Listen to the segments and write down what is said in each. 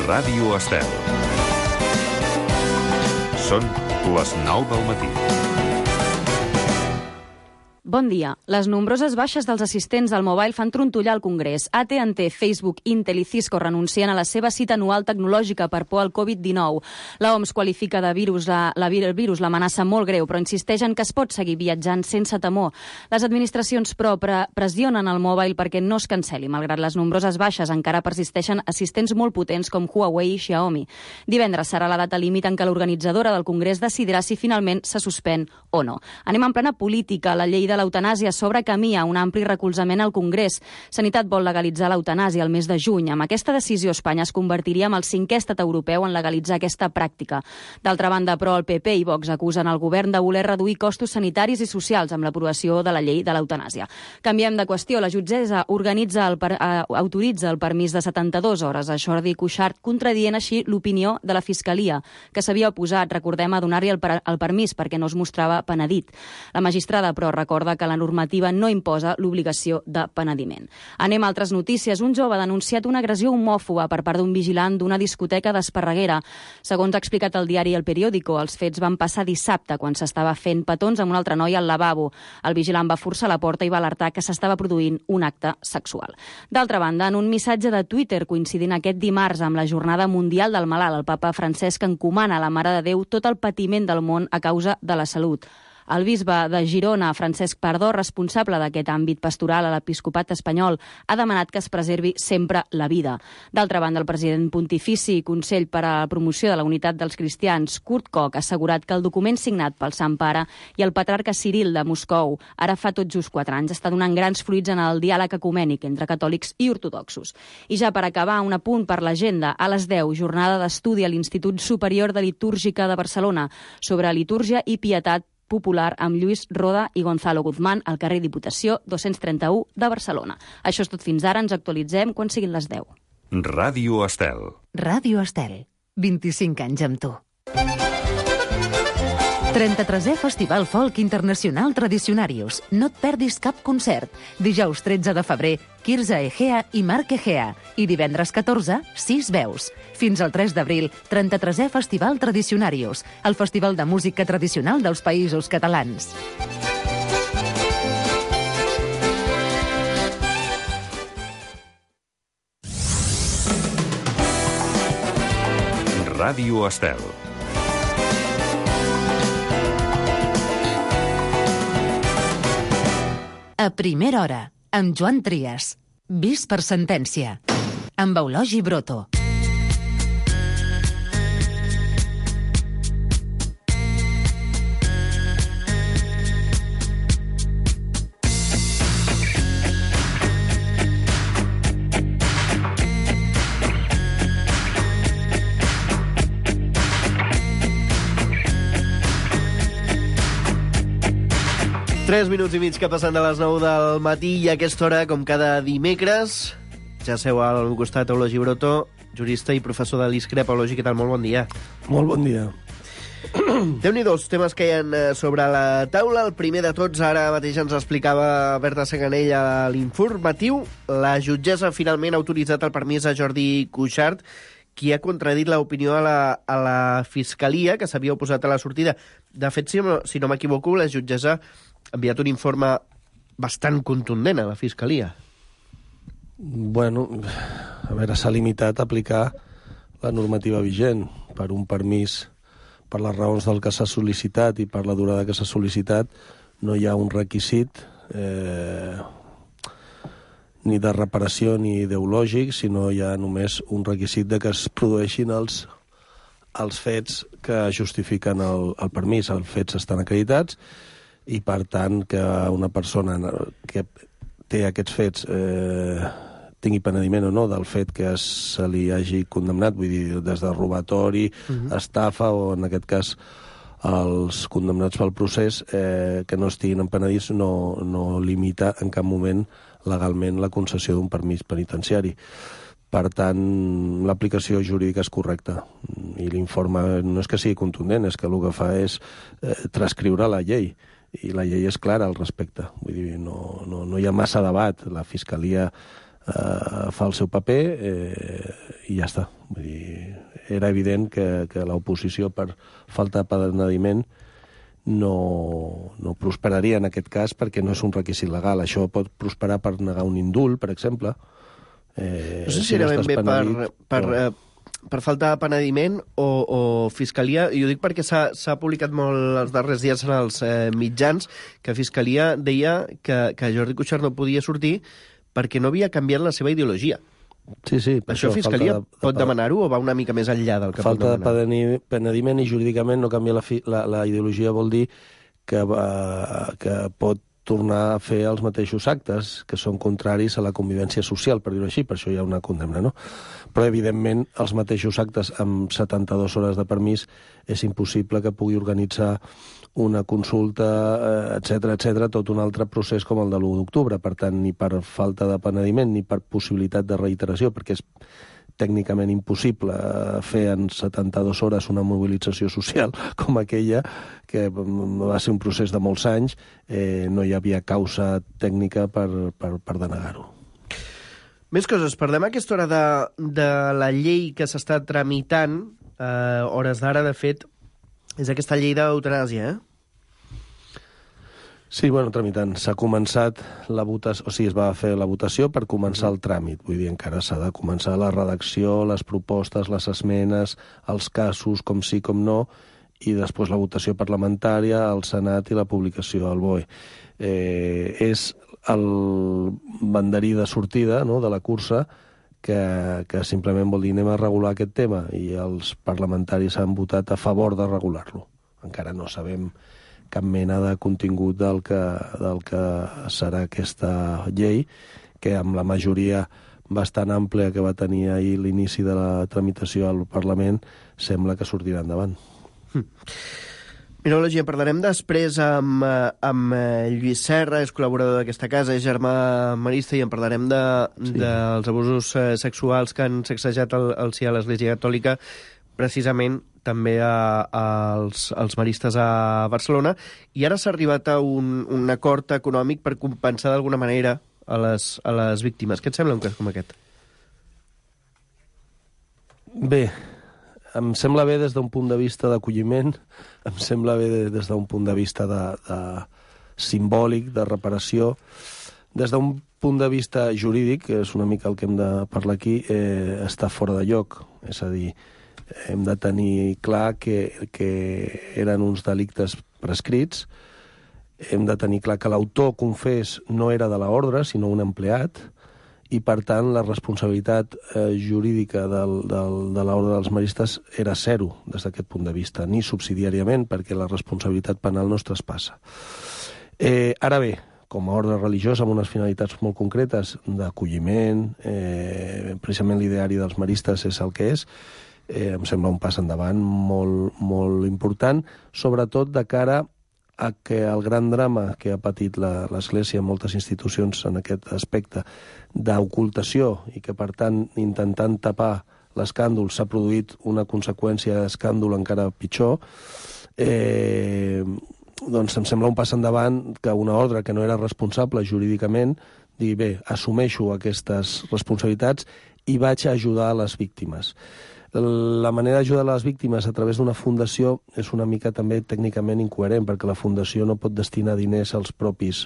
Ràdio Estel. Són les 9 del matí. Bon dia. Les nombroses baixes dels assistents al Mobile fan trontollar el Congrés. AT&T, Facebook, Intel i Cisco renuncien a la seva cita anual tecnològica per por al Covid-19. L'OMS qualifica de virus l'amenaça molt greu, però insisteix en que es pot seguir viatjant sense temor. Les administracions, però, pressionen el Mobile perquè no es canceli. Malgrat les nombroses baixes, encara persisteixen assistents molt potents com Huawei i Xiaomi. Divendres serà la data límit en què l'organitzadora del Congrés decidirà si finalment se suspèn o no. Anem en plena política. La llei de l'eutanàsia s'obre camí a un ampli recolzament al Congrés. Sanitat vol legalitzar l'eutanàsia al mes de juny. Amb aquesta decisió, Espanya es convertiria en el 5è estat europeu en legalitzar aquesta pràctica. D'altra banda, però, el PP i Vox acusen el govern de voler reduir costos sanitaris i socials amb l'aprovació de la llei de l'eutanàsia. Canviem de qüestió. La jutgessa autoritza el permís de 72 hores a Jordi Cuixart, contradient així l'opinió de la Fiscalia, que s'havia oposat, recordem, a donar-li el permís perquè no es mostrava penedit. La magistrada, però, recorda que la normativa no imposa l'obligació de penediment. Anem a altres notícies. Un jove ha denunciat una agressió homòfoba per part d'un vigilant d'una discoteca d'Esparreguera. Segons ha explicat el diari El Periódico, els fets van passar dissabte, quan s'estava fent petons amb un altre noi al lavabo. El vigilant va forçar la porta i va alertar que s'estava produint un acte sexual. D'altra banda, en un missatge de Twitter coincidint aquest dimarts amb la Jornada Mundial del Malalt, el papa Francesc encomana a la Mare de Déu tot el patiment del món a causa de la salut. El bisbe de Girona, Francesc Pardó, responsable d'aquest àmbit pastoral a l'episcopat espanyol, ha demanat que es preservi sempre la vida. D'altra banda, el president pontifici i Consell per a la Promoció de la Unitat dels Cristians, Kurt Koch, ha assegurat que el document signat pel Sant Pare i el patriarca Ciril de Moscou, ara fa tot just 4 anys, està donant grans fruits en el diàleg ecumènic entre catòlics i ortodoxos. I ja per acabar, un apunt per l'agenda. A les 10, jornada d'estudi a l'Institut Superior de Litúrgica de Barcelona sobre litúrgia i pietat popular amb Lluís Roda i Gonzalo Guzmán al carrer Diputació 231 de Barcelona. Això és tot fins ara. Ens actualitzem quan siguin les 10. Ràdio Estel. Ràdio Estel. 25 anys amb tu. 33è Festival Folk Internacional Tradicionarius. No et perdis cap concert. Dijous 13 de febrer, Quirze Egea i Marc Egea. I divendres 14, 6 veus. Fins al 3 d'abril, 33è Festival Tradicionarius, el festival de música tradicional dels Països Catalans. Ràdio Estel. A primera hora, amb Joan Trias. Vist per sentència. Amb Eulogi Broto. Tres minuts i mig que passen de les 9 del matí i a aquesta hora, com cada dimecres, ja seu al meu costat Eulogi Broto, jurista i professor de l'ISCREP. Eulogi, què tal? Molt bon dia. Molt bon dia. Déu-n'hi-do, els temes que hi ha sobre la taula. El primer de tots, ara mateix ens explicava Berta Seganell a l'informatiu. La jutgessa finalment ha autoritzat el permís a Jordi Cuixart, qui ha contradit l'opinió a la Fiscalia, que s'havia oposat a la sortida. De fet, si no m'equivoco, la jutgessa ha enviat un informe bastant contundent a la Fiscalia. Bueno, a veure, s'ha limitat a aplicar la normativa vigent per un permís, per les raons del que s'ha sol·licitat i per la durada que s'ha sol·licitat. No hi ha un requisit ni de reparació ni ideològic, sinó hi ha només un requisit de que es produeixin els fets que justifiquen el permís. Els fets estan acreditats i, per tant, que una persona que té aquests fets tingui penediment o no del fet que se li hagi condemnat, vull dir, des de robatori, estafa o, en aquest cas, els condemnats pel procés, que no estiguin empenedits no limita en cap moment legalment la concessió d'un permís penitenciari. Per tant, l'aplicació jurídica és correcta. I l'informe no és que sigui contundent, és que el que fa és transcriure la llei. I la llei és clara al respecte. Vull dir, no hi ha massa debat. La Fiscalia fa el seu paper i ja està. Vull dir, era evident que l'oposició, per falta de penediment, no prosperaria en aquest cas perquè no és un requisit legal. Això pot prosperar per negar un indult, per exemple. No sé si era ben bé per falta de penediment o Fiscalia. Jo dic perquè s'ha publicat molt els darrers dies en els mitjans que Fiscalia deia que Jordi Cuixart no podia sortir perquè no havia canviat la seva ideologia. Sí, això Fiscalia pot demanar-ho o va una mica més enllà del que pot demanar? Falta de penediment i jurídicament no canvia la ideologia, vol dir que pot tornar a fer els mateixos actes que són contraris a la convivència social, per dir-ho així, per això hi ha una condemna, no? Però, evidentment, els mateixos actes amb 72 hores de permís és impossible que pugui organitzar una consulta, etc., tot un altre procés com el de l'1 d'octubre. Per tant, ni per falta de penediment ni per possibilitat de reiteració, perquè és tècnicament impossible fer en 72 hores una mobilització social com aquella, que va ser un procés de molts anys, no hi havia causa tècnica per denegar-ho. Més coses. Parlem a aquesta hora de la llei que s'està tramitant, hores d'ara, de fet, és aquesta llei d'eutanàsia, Sí, tramitant. S'ha començat la votació, o sigui, es va fer la votació per començar el tràmit. Vull dir, encara s'ha de començar la redacció, les propostes, les esmenes, els casos, com sí, com no, i després la votació parlamentària, al Senat i la publicació al BOE. És el banderí de sortida, no?, de la cursa, que simplement vol dir anem a regular aquest tema, i els parlamentaris han votat a favor de regular-lo. Encara no sabem cap mena de contingut del que serà aquesta llei, que amb la majoria bastant àmplia que va tenir ahir l'inici de la tramitació al Parlament, sembla que sortirà endavant. Minologia, parlarem després amb Lluís Serra, és col·laborador d'aquesta casa, és germà marista, i en parlarem dels abusos sexuals que han sacsejat el si a l'Església Catòlica, precisament també als maristes a Barcelona, i ara s'ha arribat a un acord econòmic per compensar d'alguna manera a les víctimes. Què et sembla un cas com aquest? Bé, em sembla bé des d'un punt de vista d'acolliment, em sembla bé des d'un punt de vista de simbòlic, de reparació. Des d'un punt de vista jurídic, que és una mica el que hem de parlar aquí, està fora de lloc. És a dir, hem de tenir clar que eren uns delictes prescrits, hem de tenir clar que l'autor confés no era de l'ordre, sinó un empleat, i per tant la responsabilitat jurídica de l'ordre dels maristes era zero des d'aquest punt de vista, ni subsidiàriament, perquè la responsabilitat penal no es traspassa. Ara bé, com a ordre religiós amb unes finalitats molt concretes d'acolliment, precisament l'ideari dels maristes és el que és, em sembla un pas endavant molt, molt important, sobretot de cara a que el gran drama que ha patit l'Església en moltes institucions en aquest aspecte d'ocultació, i que, per tant, intentant tapar l'escàndol s'ha produït una conseqüència d'escàndol encara pitjor, doncs em sembla un pas endavant que una ordre que no era responsable jurídicament digui, bé, assumeixo aquestes responsabilitats i vaig a ajudar a les víctimes. La manera d'ajudar les víctimes a través d'una fundació és una mica també tècnicament incoherent, perquè la fundació no pot destinar diners als propis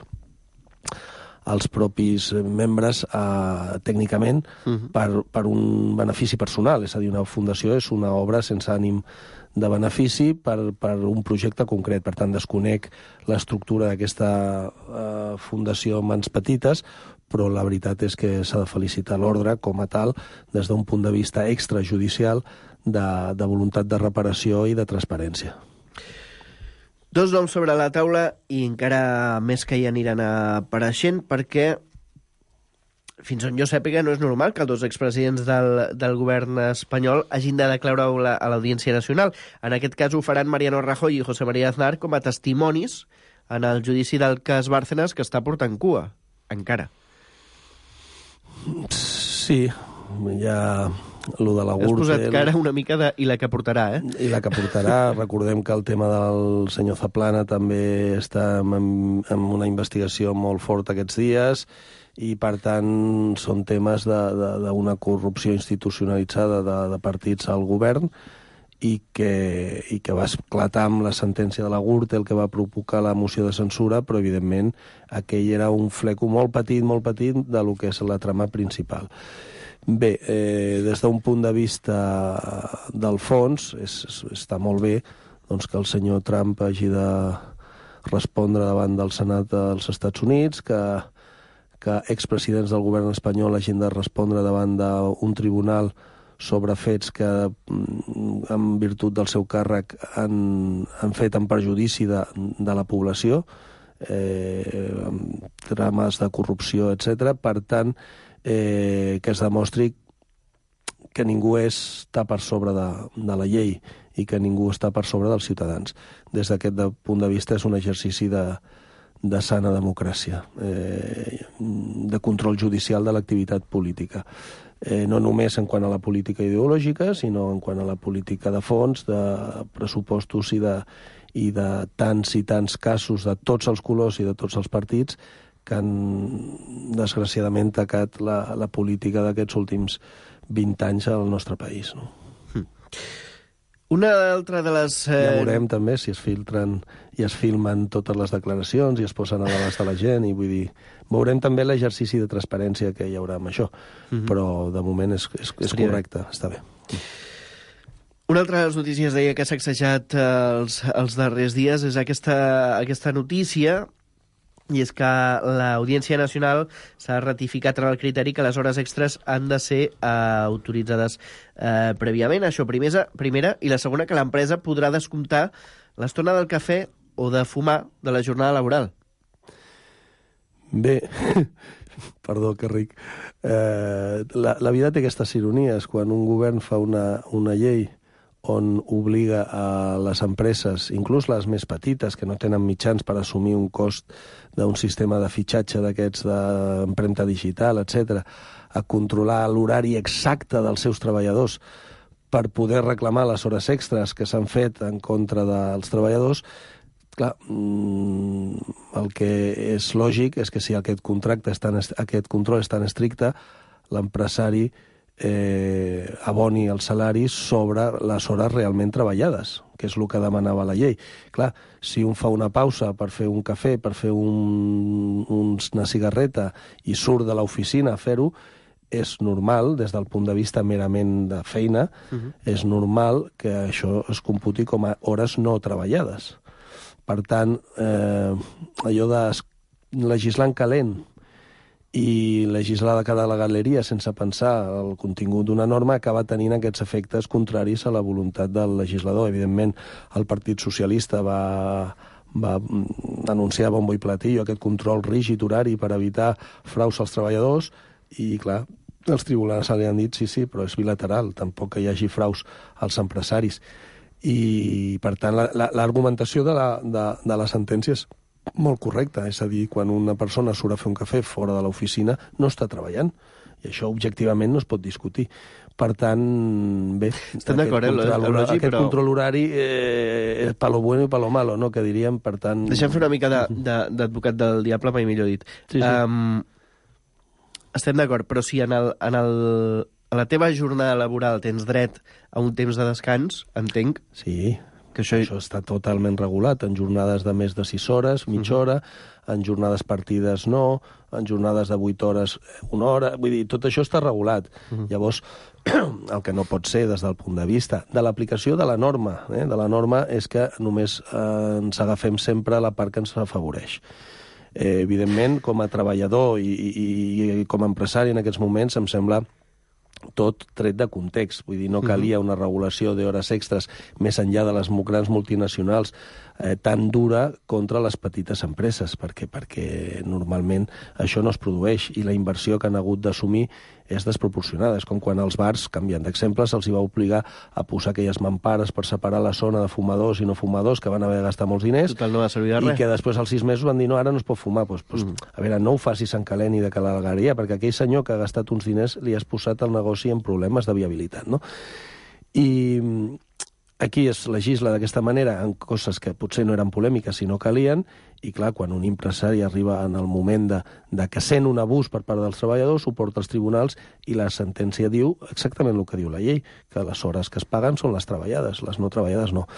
membres tècnicament per un benefici personal. És a dir, una fundació és una obra sense ànim de benefici per un projecte concret. Per tant, desconec l'estructura d'aquesta fundació en mans petites, però la veritat és que s'ha de felicitar l'ordre com a tal des d'un punt de vista extrajudicial de voluntat de reparació i de transparència. Dos noms sobre la taula i encara més que hi aniran apareixent, perquè fins on jo sàpiga no és normal que dos expresidents del govern espanyol hagin de declarar a l'Audiència Nacional. En aquest cas ho faran Mariano Rajoy i José María Aznar com a testimonis en el judici del cas Bárcenas, que està portant cua, encara. Sí, ja lo de la Gürtel... Has posat cara una mica de... I la que portarà, I la que portarà. Recordem que el tema del senyor Zaplana també està en una investigació molt forta aquests dies, i per tant són temes d'una corrupció institucionalitzada de partits al govern i que va esclatar amb la sentència de la Gürtel, que va provocar la moció de censura, però evidentment aquell era un fleco molt petit de lo que és la trama principal. Bé, des d'un punt de vista del fons, està molt bé doncs, que el senyor Trump hagi de respondre davant del Senat dels Estats Units, que expresidents del govern espanyol hagin de respondre davant d'un tribunal sobre fets que, en virtut del seu càrrec, han fet en perjudici de la població, trames de corrupció, etc. Per tant, que es demostri que ningú està per sobre de la llei i que ningú està per sobre dels ciutadans. Des d'aquest punt de vista és un exercici de sana democràcia, de control judicial de l'activitat política. No només en quant a la política ideològica, sinó en quant a la política de fons, de pressupostos i de tants i tants casos de tots els colors i de tots els partits que han, desgraciadament, tacat la política d'aquests últims 20 anys al nostre país. No? Una altra de les... Ja veurem també si es filtren i es filmen totes les declaracions i es posen a l'abast de la gent, i vull dir, veurem també l'exercici de transparència que hi haurà amb això, però de moment és correcte, està bé. Una altra de les notícies deia que ha sacsejat els darrers dies és aquesta notícia, i és que l'Audiència Nacional s'ha ratificat en el criteri que les hores extres han de ser autoritzades prèviament. Això primera, i la segona, que l'empresa podrà descomptar l'estona del cafè o de fumar de la jornada laboral. Bé, perdó, que ric. La vida té aquestes ironies. Quan un govern fa una llei on obliga a les empreses, inclús les més petites, que no tenen mitjans per assumir un cost d'un sistema de fitxatge d'aquests d'empremta digital, etc., a controlar l'horari exacte dels seus treballadors per poder reclamar les hores extres que s'han fet en contra dels treballadors. Clar, el que és lògic és que si aquest control és tan estricte, l'empresari aboni el salari sobre les hores realment treballades, que és el que demanava la llei. Clar, si un fa una pausa per fer un cafè, per fer una cigarreta i surt de l'oficina a fer-ho, és normal, des del punt de vista merament de feina, és normal que això es computi com a hores no treballades. Per tant, allò de legislar en calent i legislar de cada galeria sense pensar el contingut d'una norma acaba tenint aquests efectes contraris a la voluntat del legislador. Evidentment, el Partit Socialista va anunciar bombo i platillo aquest control rígid horari per evitar fraus als treballadors i, clar, els tribunals li han dit sí, però és bilateral, tampoc que hi hagi fraus als empresaris. I, per tant, l'argumentació de la sentència és molt correcte, és a dir, quan una persona surt a fer un cafè fora de l'oficina no està treballant, i això objectivament no es pot discutir. Per tant, bé, estem d'acord, aquest control horari és pa lo bueno i pa lo malo, no? Que diríem, per tant... Deixem fer una mica d'advocat del diable, mai millor dit. Sí. Estem d'acord, però si a la teva jornada laboral tens dret a un temps de descans, entenc... Sí, que això està totalment regulat, en jornades de més de 6 hores, mitja hora, en jornades partides no, en jornades de 8 hores, 1 hora... Vull dir, tot això està regulat. Llavors, el que no pot ser des del punt de vista de l'aplicació de la norma, de la norma és que només ens agafem sempre la part que ens afavoreix. Evidentment, com a treballador i com a empresari en aquests moments, em sembla tot tret de context. Vull dir, no calia una regulació d'hores extres més enllà de les grans multinacionals tan dura contra les petites empreses, perquè normalment això no es produeix i la inversió que han hagut d'assumir és desproporcionada. És com quan als bars, canviant d'exemple, se'ls va obligar a posar aquelles mampares per separar la zona de fumadors i no fumadors, que van haver de gastar molts diners, total, no va servir de res. I que després als 6 mesos van dir no, ara no es pot fumar. A veure, no ho facis en calent i de calalgaria, perquè aquell senyor que ha gastat uns diners li has posat el negoci en problemes de viabilitat, no? I Aquí es legisla d'aquesta manera en coses que potser no eren polèmiques si no calien, i clar, quan un empresari arriba en el moment de que sent un abús per part dels treballadors, ho porta als tribunals i la sentència diu exactament el que diu la llei, que les hores que es paguen són les treballades, les no treballades no.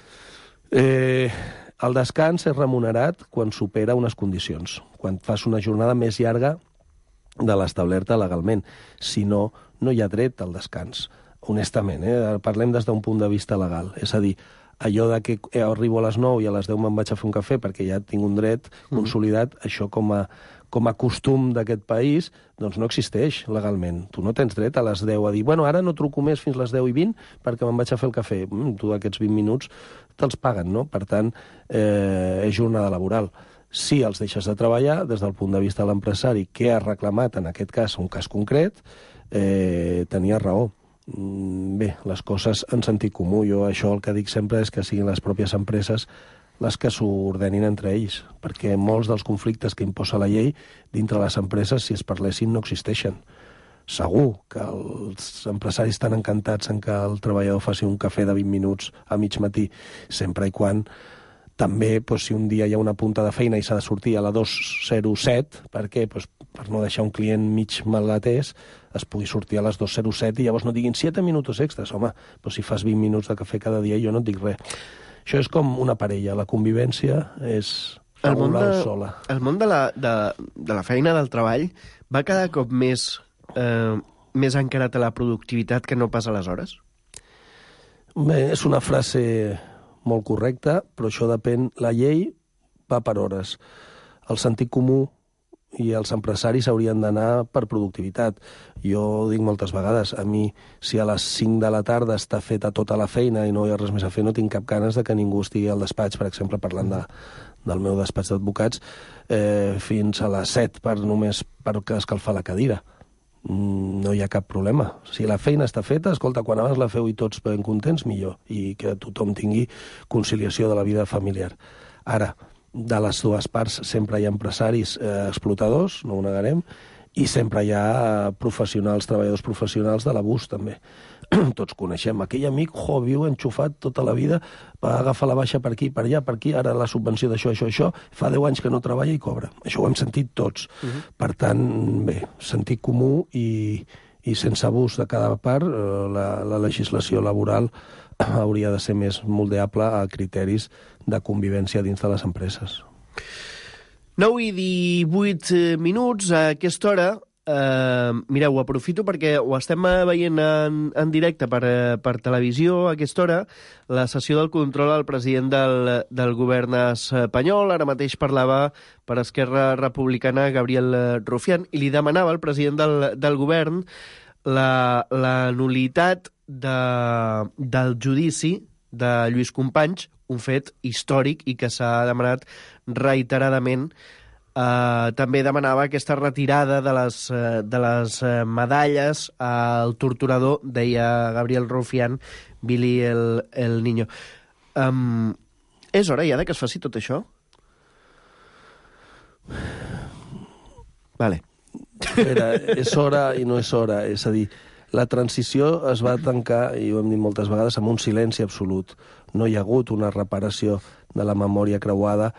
El descans és remunerat quan supera unes condicions, quan fas una jornada més llarga de l'establerta legalment. Si no, no hi ha dret al descans. Honestament, parlem des d'un punt de vista legal. És a dir, allò de que arribo a les 9 i a les 10 me'n vaig a fer un cafè perquè ja tinc un dret consolidat, això com a costum d'aquest país, doncs no existeix legalment. Tu no tens dret a les 10 a dir, bueno, ara no truco més fins les 10 i 20 perquè me'n vaig a fer el cafè. Tu aquests 20 minuts te'ls paguen, no? Per tant, és jornada laboral. Si els deixes de treballar, des del punt de vista de l'empresari que ha reclamat, en aquest cas, un cas concret, tenia raó. Bé, les coses en sentit comú. Jo això el que dic sempre és que siguin les pròpies empreses les que s'ordenin entre ells, perquè molts dels conflictes que imposa la llei dintre les empreses, si es parlessin, no existeixen. Segur que els empresaris estan encantats en que el treballador faci un cafè de 20 minuts a mig matí, sempre i quan també, si un dia hi ha una punta de feina i s'ha de sortir a la 2:07, per què? Per no deixar un client mig mal atès, es pugui sortir a les 2:07 i llavors no diguin 7 minuts extras. Home, si fas 20 minuts de cafè cada dia, jo no et dic res. Això és com una parella, la convivència és regular sola. El món de la feina, del treball, va cada cop més encarat a la productivitat que no pas a les hores? Bé, és una frase molt correcta, però això depèn. La llei va per hores. El sentit comú i els empresaris haurien d'anar per productivitat. Jo dic moltes vegades, a mi, si a les 5 de la tarda està feta tota la feina i no hi ha res més a fer, no tinc cap ganes de que ningú estigui al despatx, per exemple, parlant del meu despatx d'advocats, fins a les 7 només per escalfar la cadira. No hi ha cap problema. Si la feina està feta, escolta, quan abans la feu i tots ben contents, millor, i que tothom tingui conciliació de la vida familiar. Ara, de les dues parts sempre hi ha empresaris explotadors, no ho negarem, i sempre hi ha treballadors professionals de l'abús, també. Tots coneixem aquell amic, viu enxufat tota la vida, va agafar la baixa per aquí, per allà, per aquí, ara la subvenció d'això, això, fa 10 anys que no treballa i cobra. Això ho hem sentit tots. Per tant, bé, sentit comú i sense abús de cada part, la legislació laboral hauria de ser més moldeable a criteris de convivència dins de les empreses. 9 i 18 minuts a aquesta hora. Mireu, ho aprofito perquè ho estem veient en directe per televisió a aquesta hora, la sessió del control al president del govern espanyol. Ara mateix parlava per Esquerra Republicana Gabriel Rufián i li demanava al president del govern la nul·litat del judici de Lluís Companys, un fet històric i que s'ha demanat reiteradament. També demanava aquesta retirada de les medalles al torturador, deia Gabriel Rufián, Billy el Niño. És hora ja que es faci tot això? Vale. És hora i no és hora. És a dir, la transició es va tancar, i ho hem dit moltes vegades, amb un silenci absolut. No hi ha hagut una reparació de la memòria creuada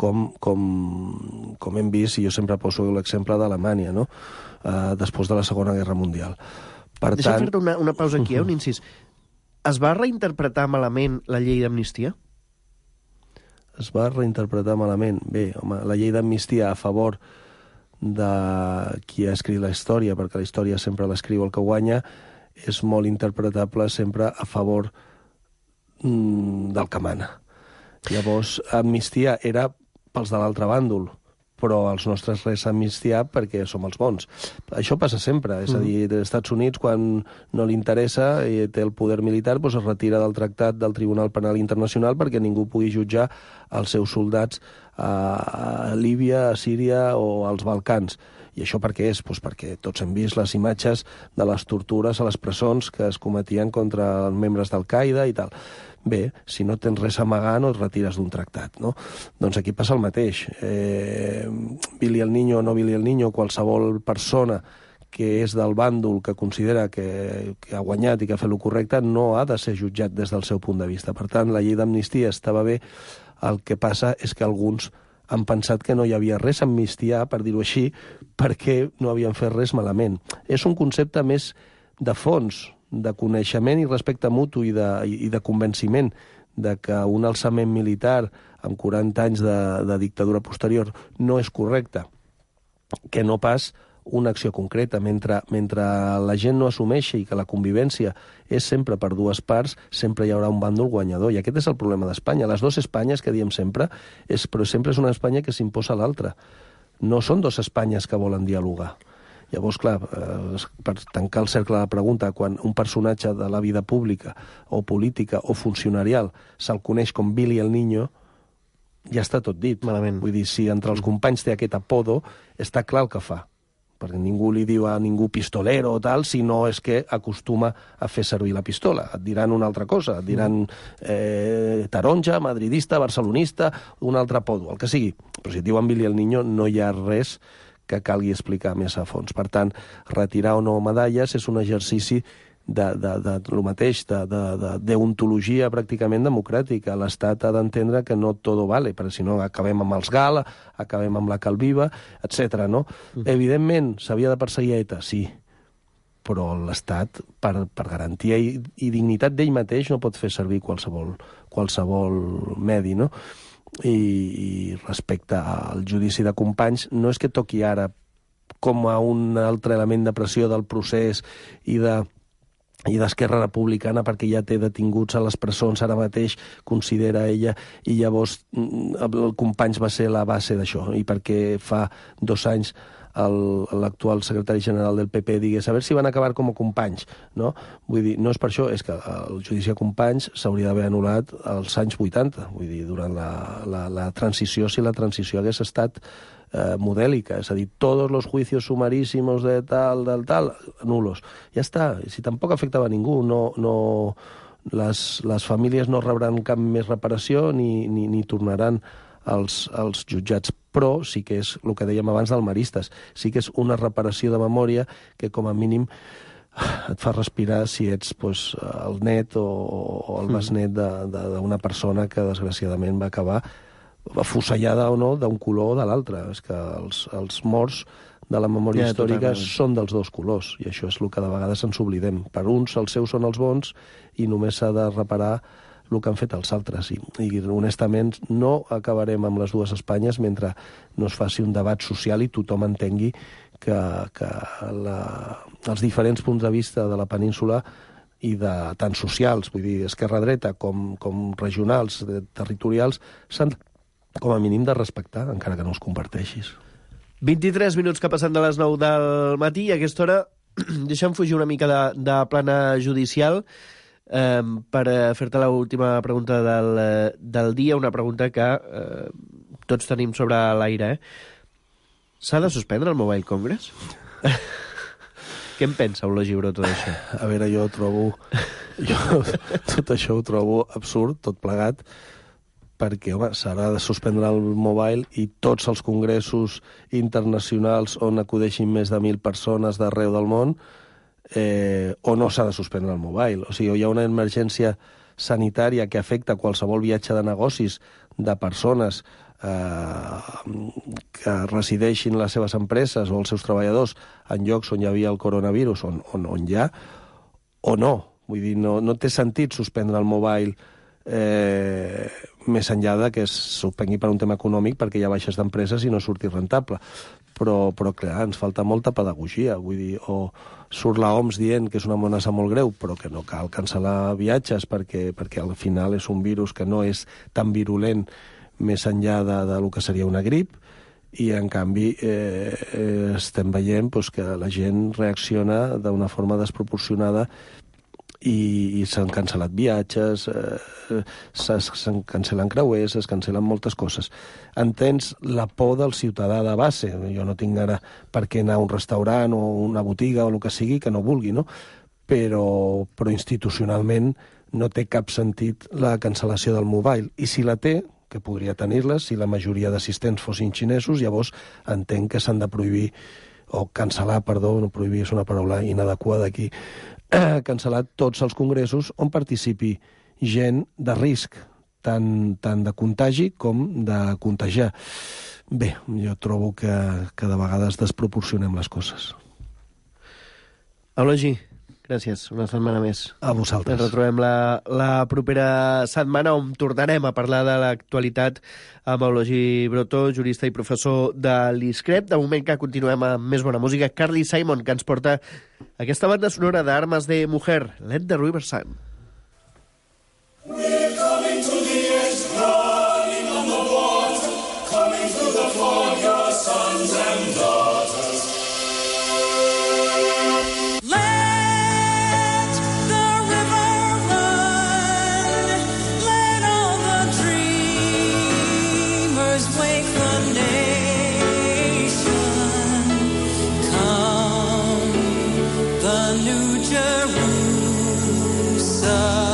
com hem vist, i jo sempre poso l'exemple d'Alemanya, no? Després de la Segona Guerra Mundial. Deixa'm fer-te una pausa aquí, un incís. Es va reinterpretar malament la llei d'amnistia? Es va reinterpretar malament. Bé, home, la llei d'amnistia a favor de qui ha escrit la història, perquè la història sempre l'escriu el que guanya, és molt interpretable sempre a favor del que mana. Llavors, amnistia era pels de l'altre bàndol, però els nostres res amnistiar perquè som els bons. Això passa sempre, és a dir, als Estats Units, quan no li interessa i té el poder militar, doncs es retira del tractat del Tribunal Penal Internacional perquè ningú pugui jutjar els seus soldats a Líbia, a Síria o als Balcans. I això per què és? Doncs perquè tots hem vist les imatges de les tortures a les presons que es cometien contra els membres d'Al-Qaeda i tal. Bé, si no tens res a amagar, no et retires d'un tractat, no? Doncs aquí passa el mateix. Billy el Niño o no Billy el Niño, qualsevol persona que és del bàndol que considera que ha guanyat i que ha fet el correcte, no ha de ser jutjat des del seu punt de vista. Per tant, la llei d'amnistia estava bé. El que passa és que alguns han pensat que no hi havia res a amnistiar, per dir-ho així, perquè no havien fet res malament. És un concepte més de fons, de coneixement i respecte mutu i de convenciment de que un alçament militar amb 40 anys de dictadura posterior no és correcte, que no pas una acció concreta. Mentre la gent no assumeixi que la convivència és sempre per dues parts, sempre hi haurà un bàndol guanyador. I aquest és el problema d'Espanya. Les dues Espanyes que diem sempre, però sempre és una Espanya que s'imposa a l'altra. No són dues Espanyes que volen dialogar. Llavors, clar, per tancar el cercle de la pregunta, quan un personatge de la vida pública o política o funcionarial se'l coneix com Billy el Niño, ja està tot dit. Malament. Vull dir, si entre els companys té aquest apodo, està clar el que fa. Perquè ningú li diu a ningú pistolero o tal, sinó és que acostuma a fer servir la pistola. Et diran una altra cosa, et diran taronja, madridista, barcelonista, un altre apodo, el que sigui. Però si et diuen Billy el Niño, no hi ha res que calgui explicar més a fons. Per tant, retirar o no medalles és un exercici de lo mateix, de deontologia pràcticament democràtica. L'Estat ha d'entendre que no todo vale, perquè si no acabem amb els GAL, acabem amb la Calviva, etc. no? Evidentment, s'havia de perseguir a ETA, sí, però l'Estat, per garantia i dignitat d'ell mateix, no pot fer servir qualsevol medi, no? I respecte al judici de Companys, no és que toqui ara com a un altre element de pressió del procés i d'Esquerra Republicana, perquè ja té detinguts a les presons ara mateix, considera ella, i llavors el Companys va ser la base d'això, i perquè fa 2 anys l'actual secretari general del PP digués a veure si van acabar com a Companys, no? Vull dir, no és per això, és que el judici a Companys s'hauria d'haver anul·lat als anys 80, vull dir, durant la transició, si la transició hagués estat modèlica, és a dir, tots els juicios sumarísimos de tal, nulos. Ja està, si tampoc afectava a ningú, les famílies no rebran cap més reparació ni tornaran als jutjats, però sí que és el que dèiem abans del Maristes, sí que és una reparació de memòria que com a mínim et fa respirar si ets el net o el besnet d'una persona que desgraciadament va acabar afusellada o no d'un color o de l'altre. És que els morts de la memòria històrica són dels dos colors, i això és el que de vegades ens oblidem. Per uns els seus són els bons i només s'ha de reparar el que han fet els altres. I honestament no acabarem amb les dues Espanyes mentre no es faci un debat social i tothom entengui que els diferents punts de vista de la península i tant socials, vull dir, esquerra-dreta com regionals, territorials, s'han com a mínim de respectar, encara que no els comparteixis. 23 minuts que passen de les 9 del matí, i a aquesta hora deixa'm fugir una mica de plana judicial per fer-te l'última pregunta del dia, una pregunta que tots tenim sobre l'aire. S'ha de suspendre el Mobile Congress? Què en pensa Olor Gibró, tot això? A veure, jo tot això ho trobo absurd, tot plegat, perquè, home, s'ha de suspendre el mobile i tots els congressos internacionals on acudeixin més de 1.000 persones d'arreu del món, o no s'ha de suspendre el mobile. O sigui, hi ha una emergència sanitària que afecta qualsevol viatge de negocis de persones que resideixin les seves empreses o els seus treballadors en llocs on hi havia el coronavirus, on hi ha, o no. Vull dir, no té sentit suspendre el mobile més enllà de que es suspengui per un tema econòmic perquè hi ha baixes d'empreses i no surti rentable. Però clar, ens falta molta pedagogia, vull dir, o surt la OMS dient que és una amenaça molt greu, però que no cal cancel·lar viatges perquè al final és un virus que no és tan virulent més enllà de lo que seria una grip, i en canvi estem veient que la gent reacciona d'una forma desproporcionada i s'han cancel·lat viatges, se'n cancel·len creuers, es cancel·len moltes coses. Entens la por del ciutadà de base. Jo no tinc ara per què anar a un restaurant o una botiga o el que sigui que no vulgui, no? Però institucionalment no té cap sentit la cancel·lació del mobile. I si la té, que podria tenir-la, si la majoria d'assistents fossin xinesos, llavors entenc que s'han de prohibir o cancel·lar, perdó, no prohibir és una paraula inadequada aquí, cancel·lar tots els congressos on participi gent de risc, tant de contagi com de contagiar. Bé, jo trobo que de vegades desproporcionem les coses. Eulogi, gràcies, una setmana més. A vosaltres. Ens retrobem la propera setmana on tornarem a parlar de l'actualitat amb Eulogi Broto, jurista i professor de l'ISCREP. De moment que continuem amb més bona música. Carly Simon, que ens porta aquesta banda sonora d'Armes de Mujer, Let the River Sing. We're coming to the edge, running on the water, coming through the fog, your sons and daughters. Let the river run, let all the dreamers wake the nation. Come, the New Jerusalem.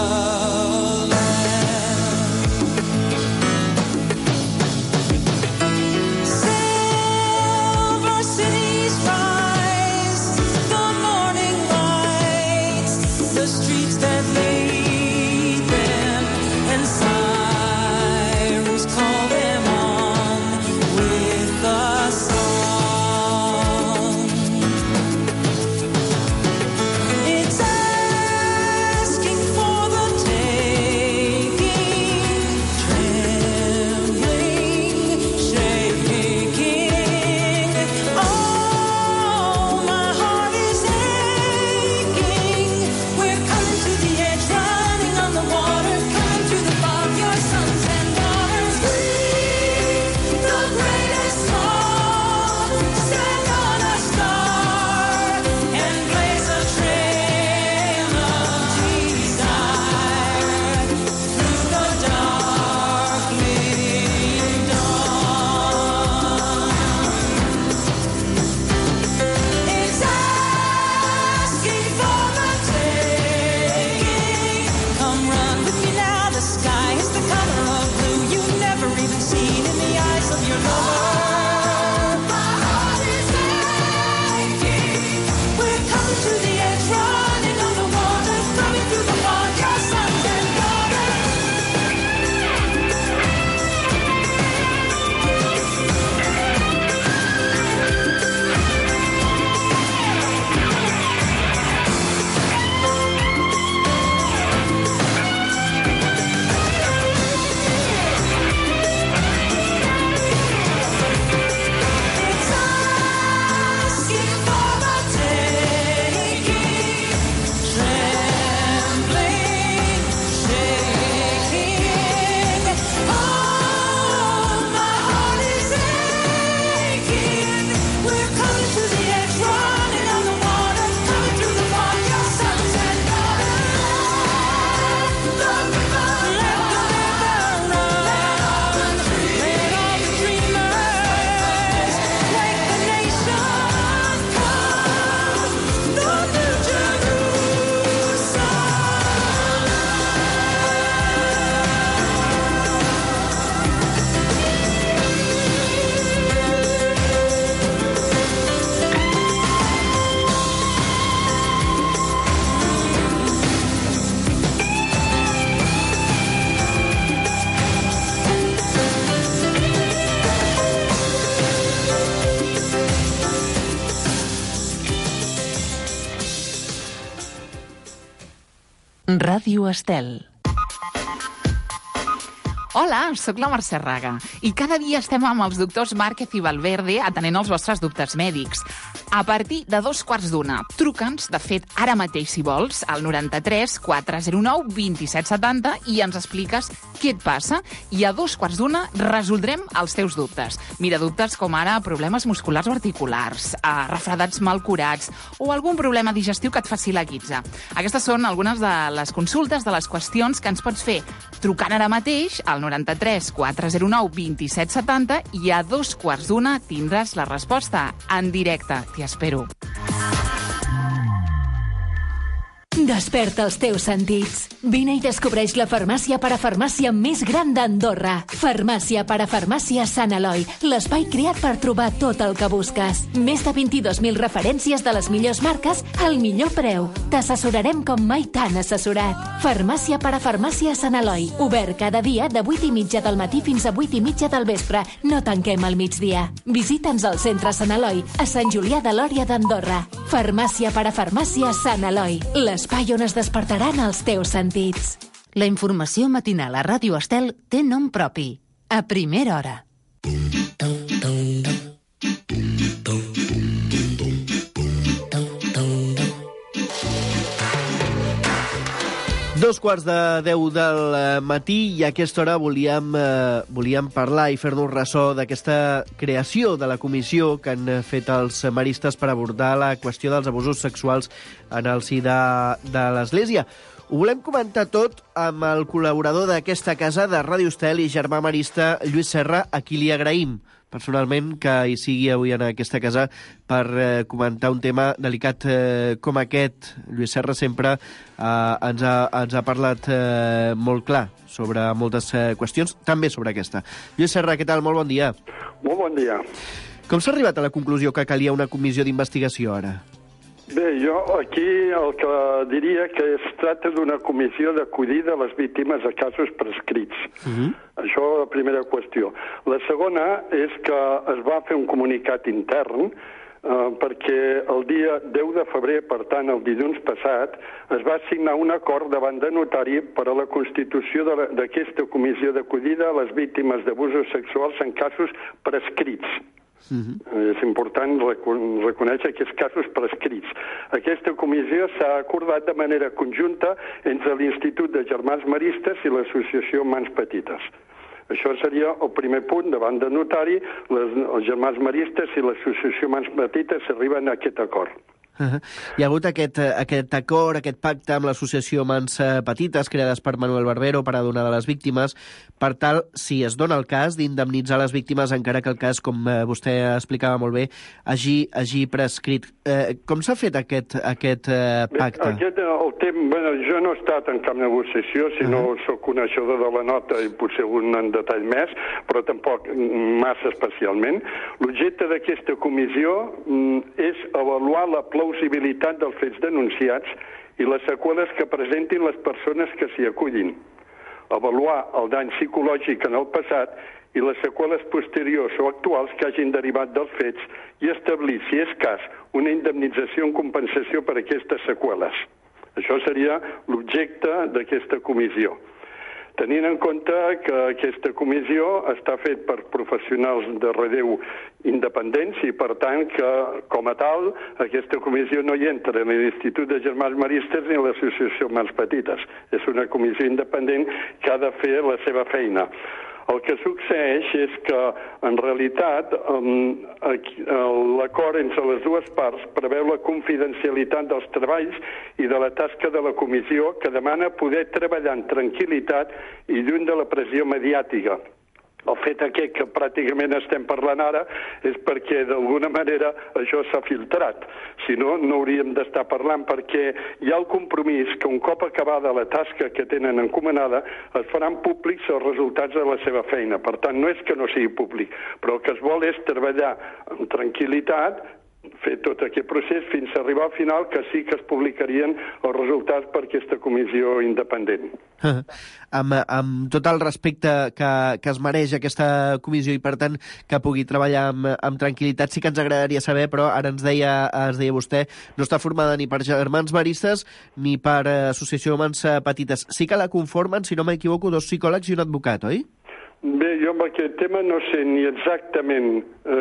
Ràdio Estel. Hola, sóc la Mercè Raga i cada dia estem amb els doctors Márquez i Valverde atenent els vostres dubtes mèdics. A partir de 2:15, truca'ns, de fet, ara mateix, si vols, al 93 409 2770 i ens expliques què et passa i a 2:15 resoldrem els teus dubtes. Mira, dubtes com ara problemes musculars o articulars, refredats mal curats o algun problema digestiu que et faci la guitza. Aquestes són algunes de les consultes, de les qüestions que ens pots fer trucant ara mateix al 93 409 2770 i a 2:15 tindràs la resposta en directe. T'hi espero. Desperta els teus sentits. Vine i descobreix la farmàcia parafarmàcia més gran d'Andorra. Farmàcia parafarmàcia Sant Eloi, l'espai creat per trobar tot el que busques. Més de 22.000 referències de les millors marques al millor preu. T'assessorarem com mai t'han assessorat. Farmàcia parafarmàcia Sant Eloi, obert cada dia de 8:30 del matí fins a 8:30 del vespre. No tanquem al migdia. Visita'ns al centre Sant Eloi, a Sant Julià de Lòria d'Andorra. Farmàcia parafarmàcia Sant Eloi, l'espai on es despertaran els teus sentits. La informació matinal a Ràdio Estel té nom propi. A primera hora. 9:45 del matí i a aquesta hora volíem parlar i fer-nos ressò d'aquesta creació de la comissió que han fet els maristes per abordar la qüestió dels abusos sexuals en el si de l'Església. Ho volem comentar tot amb el col·laborador d'aquesta casa de Ràdio Estel i germà marista Lluís Serra, a qui li agraïm personalment que hi sigui avui en aquesta casa per comentar un tema delicat com aquest. Lluís Serra sempre ens ha parlat molt clar sobre moltes qüestions, també sobre aquesta. Lluís Serra, què tal? Molt bon dia. Molt bon dia. Com s'ha arribat a la conclusió que calia una comissió d'investigació ara? Bé, jo aquí el que diria que es tracta d'una comissió d'acollida a les víctimes de casos prescrits. Això la primera qüestió. La segona és que es va fer un comunicat intern perquè el dia 10 de febrer, per tant el dilluns passat, es va signar un acord davant de notari per a la constitució d'aquesta comissió d'acollida a les víctimes d'abusos sexuals en casos prescrits. És important reconèixer aquests casos prescrits. Aquesta comissió s'ha acordat de manera conjunta entre l'Institut de Germans Maristes i l'Associació Mans Petites. Això seria el primer punt, davant de notari, els Germans Maristes i l'Associació Mans Petites arriben a aquest acord. Hi ha hagut aquest acord, aquest pacte amb l'associació Mans Petites, creades per Manuel Barbero, per a donar de les víctimes, per tal, si es dona el cas, d'indemnitzar les víctimes, encara que el cas, com vostè explicava molt bé, hagi prescrit. Com s'ha fet aquest pacte? Jo no he estat en cap negociació, sinó soc coneixedor de la nota i potser un detall més, però tampoc massa especialment. L'objecte d'aquesta comissió és avaluar la plausibilitat dels fets denunciats i les seqüeles que presentin les persones que s'hi acullin, avaluar el dany psicològic en el passat i les seqüeles posteriors o actuals que hagin derivat dels fets i establir, si és cas, una indemnització en compensació per aquestes seqüeles. Això seria l'objecte d'aquesta comissió. Tenint en compte que aquesta comissió està fet per professionals de relleu independents i, per tant, que, com a tal, aquesta comissió no hi entra ni l'Institut de Germans Maristes ni l'Associació Mans Petites. És una comissió independent que ha de fer la seva feina. El que succeeix és que, en realitat, l'acord entre les dues parts preveu la confidencialitat dels treballs i de la tasca de la comissió, que demana poder treballar en tranquil·litat i lluny de la pressió mediàtica. El fet aquest que pràcticament estem parlant ara és perquè d'alguna manera això s'ha filtrat. Si no, no hauríem d'estar parlant, perquè hi ha el compromís que un cop acabada la tasca que tenen encomanada es faran públics els resultats de la seva feina. Per tant, no és que no sigui públic, però el que es vol és treballar amb tranquil·litat, fer tot aquest procés fins a arribar al final que sí que es publicarien els resultats per aquesta comissió independent. Amb tot el respecte que es mereix aquesta comissió i, per tant, que pugui treballar amb tranquil·litat, sí que ens agradaria saber, però ara ens deia vostè, no està formada ni per Germans Maristes ni per Associació Mans Petites. Sí que la conformen, si no m'equivoco, 2 psicòlegs i un advocat, oi? Bé, jo amb aquest tema no sé ni exactament,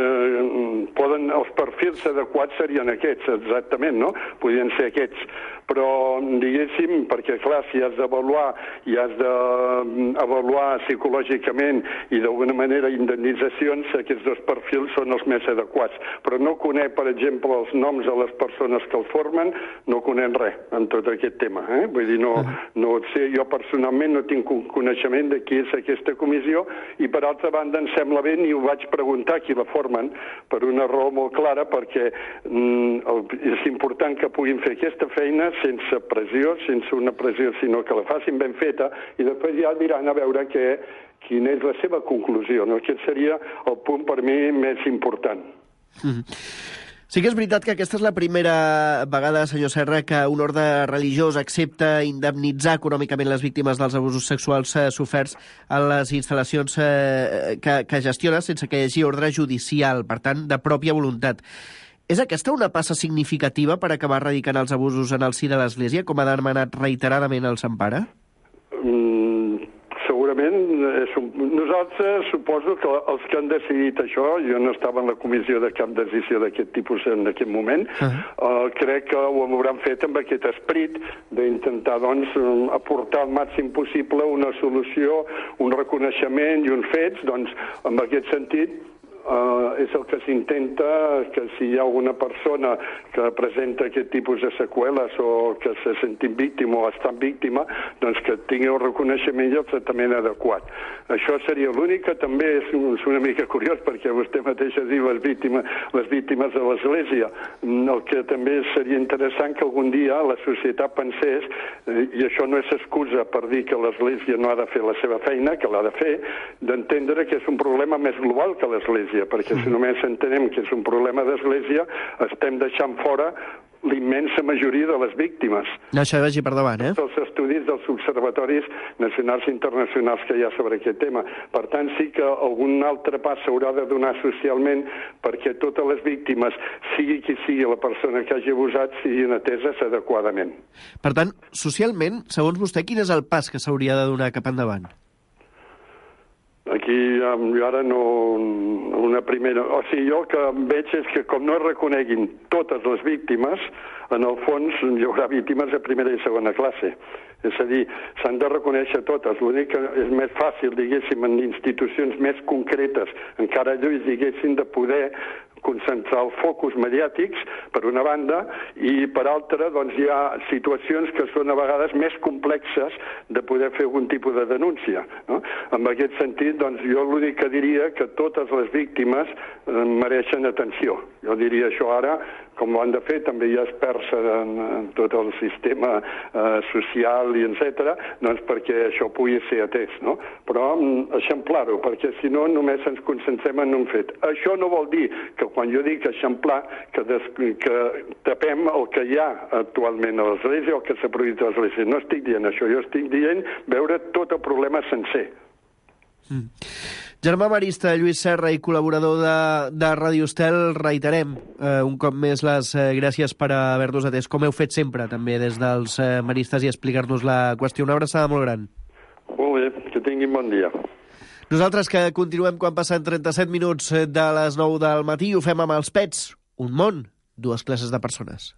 els perfils adequats serien aquests, exactament, no? Podrien ser aquests, però diguéssim, perquè clar, si has d'avaluar i has d'avaluar psicològicament i d'alguna manera indemnitzacions, aquests 2 perfils són els més adequats. Però no conec, per exemple, els noms de les persones que el formen, no conec res en tot aquest tema. Vull dir, no ho sé, jo personalment no tinc coneixement de qui és aquesta comissió, i per altra banda em sembla bé, ni ho vaig preguntar qui la formen, per una raó molt clara, perquè és important que puguin fer aquesta feina sense pressió, sense una pressió, sinó que la facin ben feta, i després ja diran a veure quina és la seva conclusió. No? Aquest seria el punt per mi més important. Sí que és veritat que aquesta és la primera vegada, senyor Serra, que un ordre religiós accepta indemnitzar econòmicament les víctimes dels abusos sexuals soferts a les instal·lacions que gestiona sense que hi hagi ordre judicial, per tant, de pròpia voluntat. És aquesta una passa significativa per acabar erradicant els abusos en el si de l'Església, com ha demanat reiteradament el Sant Pare? Segurament, nosaltres suposo que els que han decidit això, jo no estava en la comissió de cap decisió d'aquest tipus en aquest moment, crec que ho hauran fet amb aquest esperit d'intentar doncs, aportar el màxim possible una solució, un reconeixement i uns fets, doncs, en aquest sentit, és el que s'intenta, que si hi ha alguna persona que presenta aquest tipus de seqüeles o que se sentin víctima o estan víctima, doncs que tingui el reconeixement i el tractament adequat. Això seria l'únic, que també és una mica curiós, perquè vostè mateixa diu les víctimes de l'Església. El que també seria interessant que algun dia la societat pensés, i això no és excusa per dir que l'Església no ha de fer la seva feina, que l'ha de fer, d'entendre que és un problema més global que l'Església, perquè si només entenem que és un problema d'Església, estem deixant fora l'immensa majoria de les víctimes. No, això vagi per davant, eh? Els estudis dels observatoris nacionals i internacionals que hi ha sobre aquest tema. Per tant, sí que algun altre pas s'haurà de donar socialment perquè totes les víctimes, sigui qui sigui la persona que hagi abusat, siguin ateses adequadament. Per tant, socialment, segons vostè, quin és el pas que s'hauria de donar cap endavant? Aquí jo ara no... Una primera... O sigui, jo el que veig és que com no es reconeguin totes les víctimes, en el fons hi haurà víctimes de primera i segona classe. És a dir, s'han de reconèixer totes. L'únic que és més fàcil, diguéssim, en institucions més concretes, encara lluís, diguéssim, de poder concentrar els focus mediàtics, per una banda, i per altra, doncs, hi ha situacions que són a vegades més complexes de poder fer algun tipus de denúncia. No? En aquest sentit, doncs, jo l'únic que diria que totes les víctimes mereixen atenció. Jo diria això ara, com ho han de fer, també hi ha experts en tot el sistema social i etc., doncs perquè això pugui ser atès, no? Però eixamplar-ho, perquè si no només ens concentrem en un fet. Això no vol dir que quan jo dic eixamplar, que tapem el que hi ha actualment a l'Església o que s'ha produït a l'Església. No estic dient això, jo estic dient veure tot el problema sencer. Germà marista Lluís Serra i col·laborador de Ràdio Estel, reiterem un cop més les gràcies per haver-nos atès, com heu fet sempre, també, des dels maristes, i explicar-nos la qüestió. Una abraçada molt gran. Molt bé, que tinguin bon dia. Nosaltres que continuem quan passen 37 minuts de les 9 del matí, ho fem amb els pets. Un món, dues classes de persones.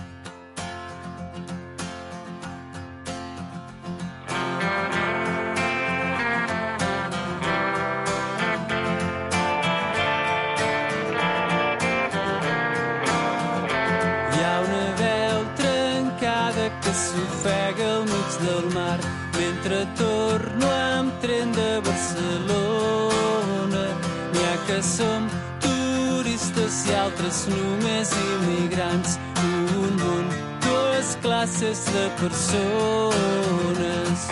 S'ofega al mig del mar mentre torno amb tren de Barcelona. N'hi ha que som turistes i altres només immigrants. Un món, dues classes de persones.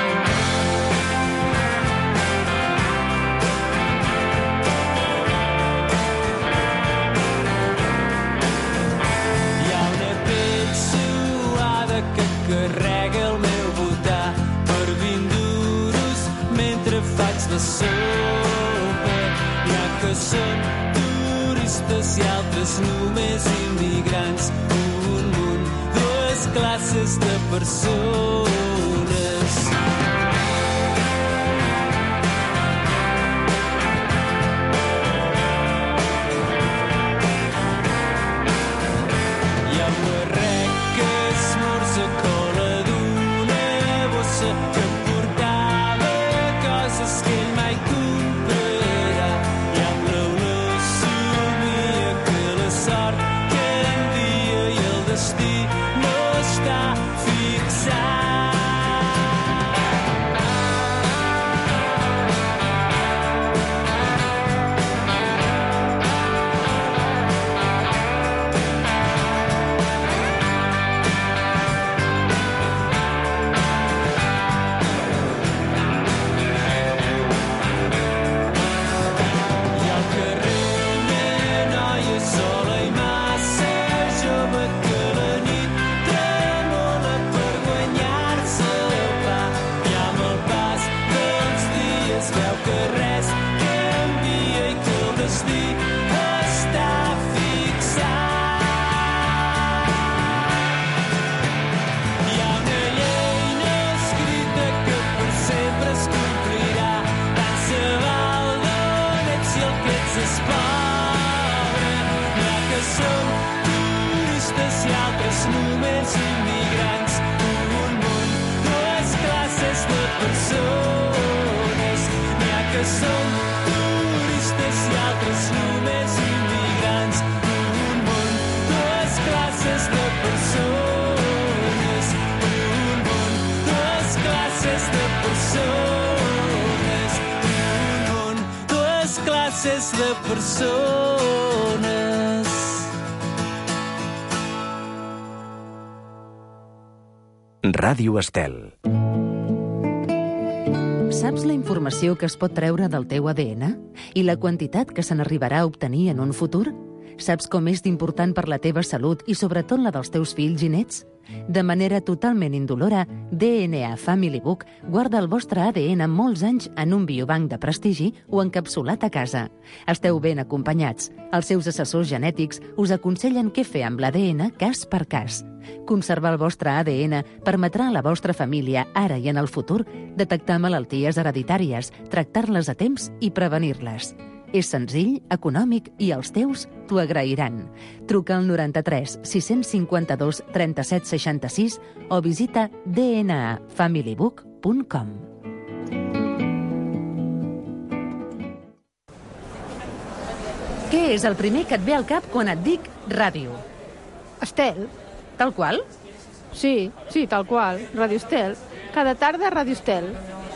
Carrega el meu botà per 20 duros mentre faig la sopa. N'hi ha que són turistes i altres només immigrants. Un munt, dues classes de persones. No està fixat. persones. Un món, dues classes de persones. Ràdio Estel. Saps la informació que es pot treure del teu ADN? I la quantitat que se n'arribarà a obtenir en un futur? Saps com és d'important per la teva salut i sobretot la dels teus fills i nets? De manera totalment indolora, DNA Family Book guarda el vostre ADN molts anys en un biobanc de prestigi o encapsulat a casa. Esteu ben acompanyats. Els seus assessors genètics us aconsellen què fer amb l'ADN cas per cas. Conservar el vostre ADN permetrà a la vostra família, ara i en el futur, detectar malalties hereditàries, tractar-les a temps i prevenir-les. És senzill, econòmic i els teus t'ho agrairan. Truca al 93 652 37 66 o visita dnafamilybook.com. Què és el primer que et ve al cap quan et dic ràdio? Estel. Tal qual? Sí, tal qual. Ràdio Estel. Cada tarda Ràdio Estel.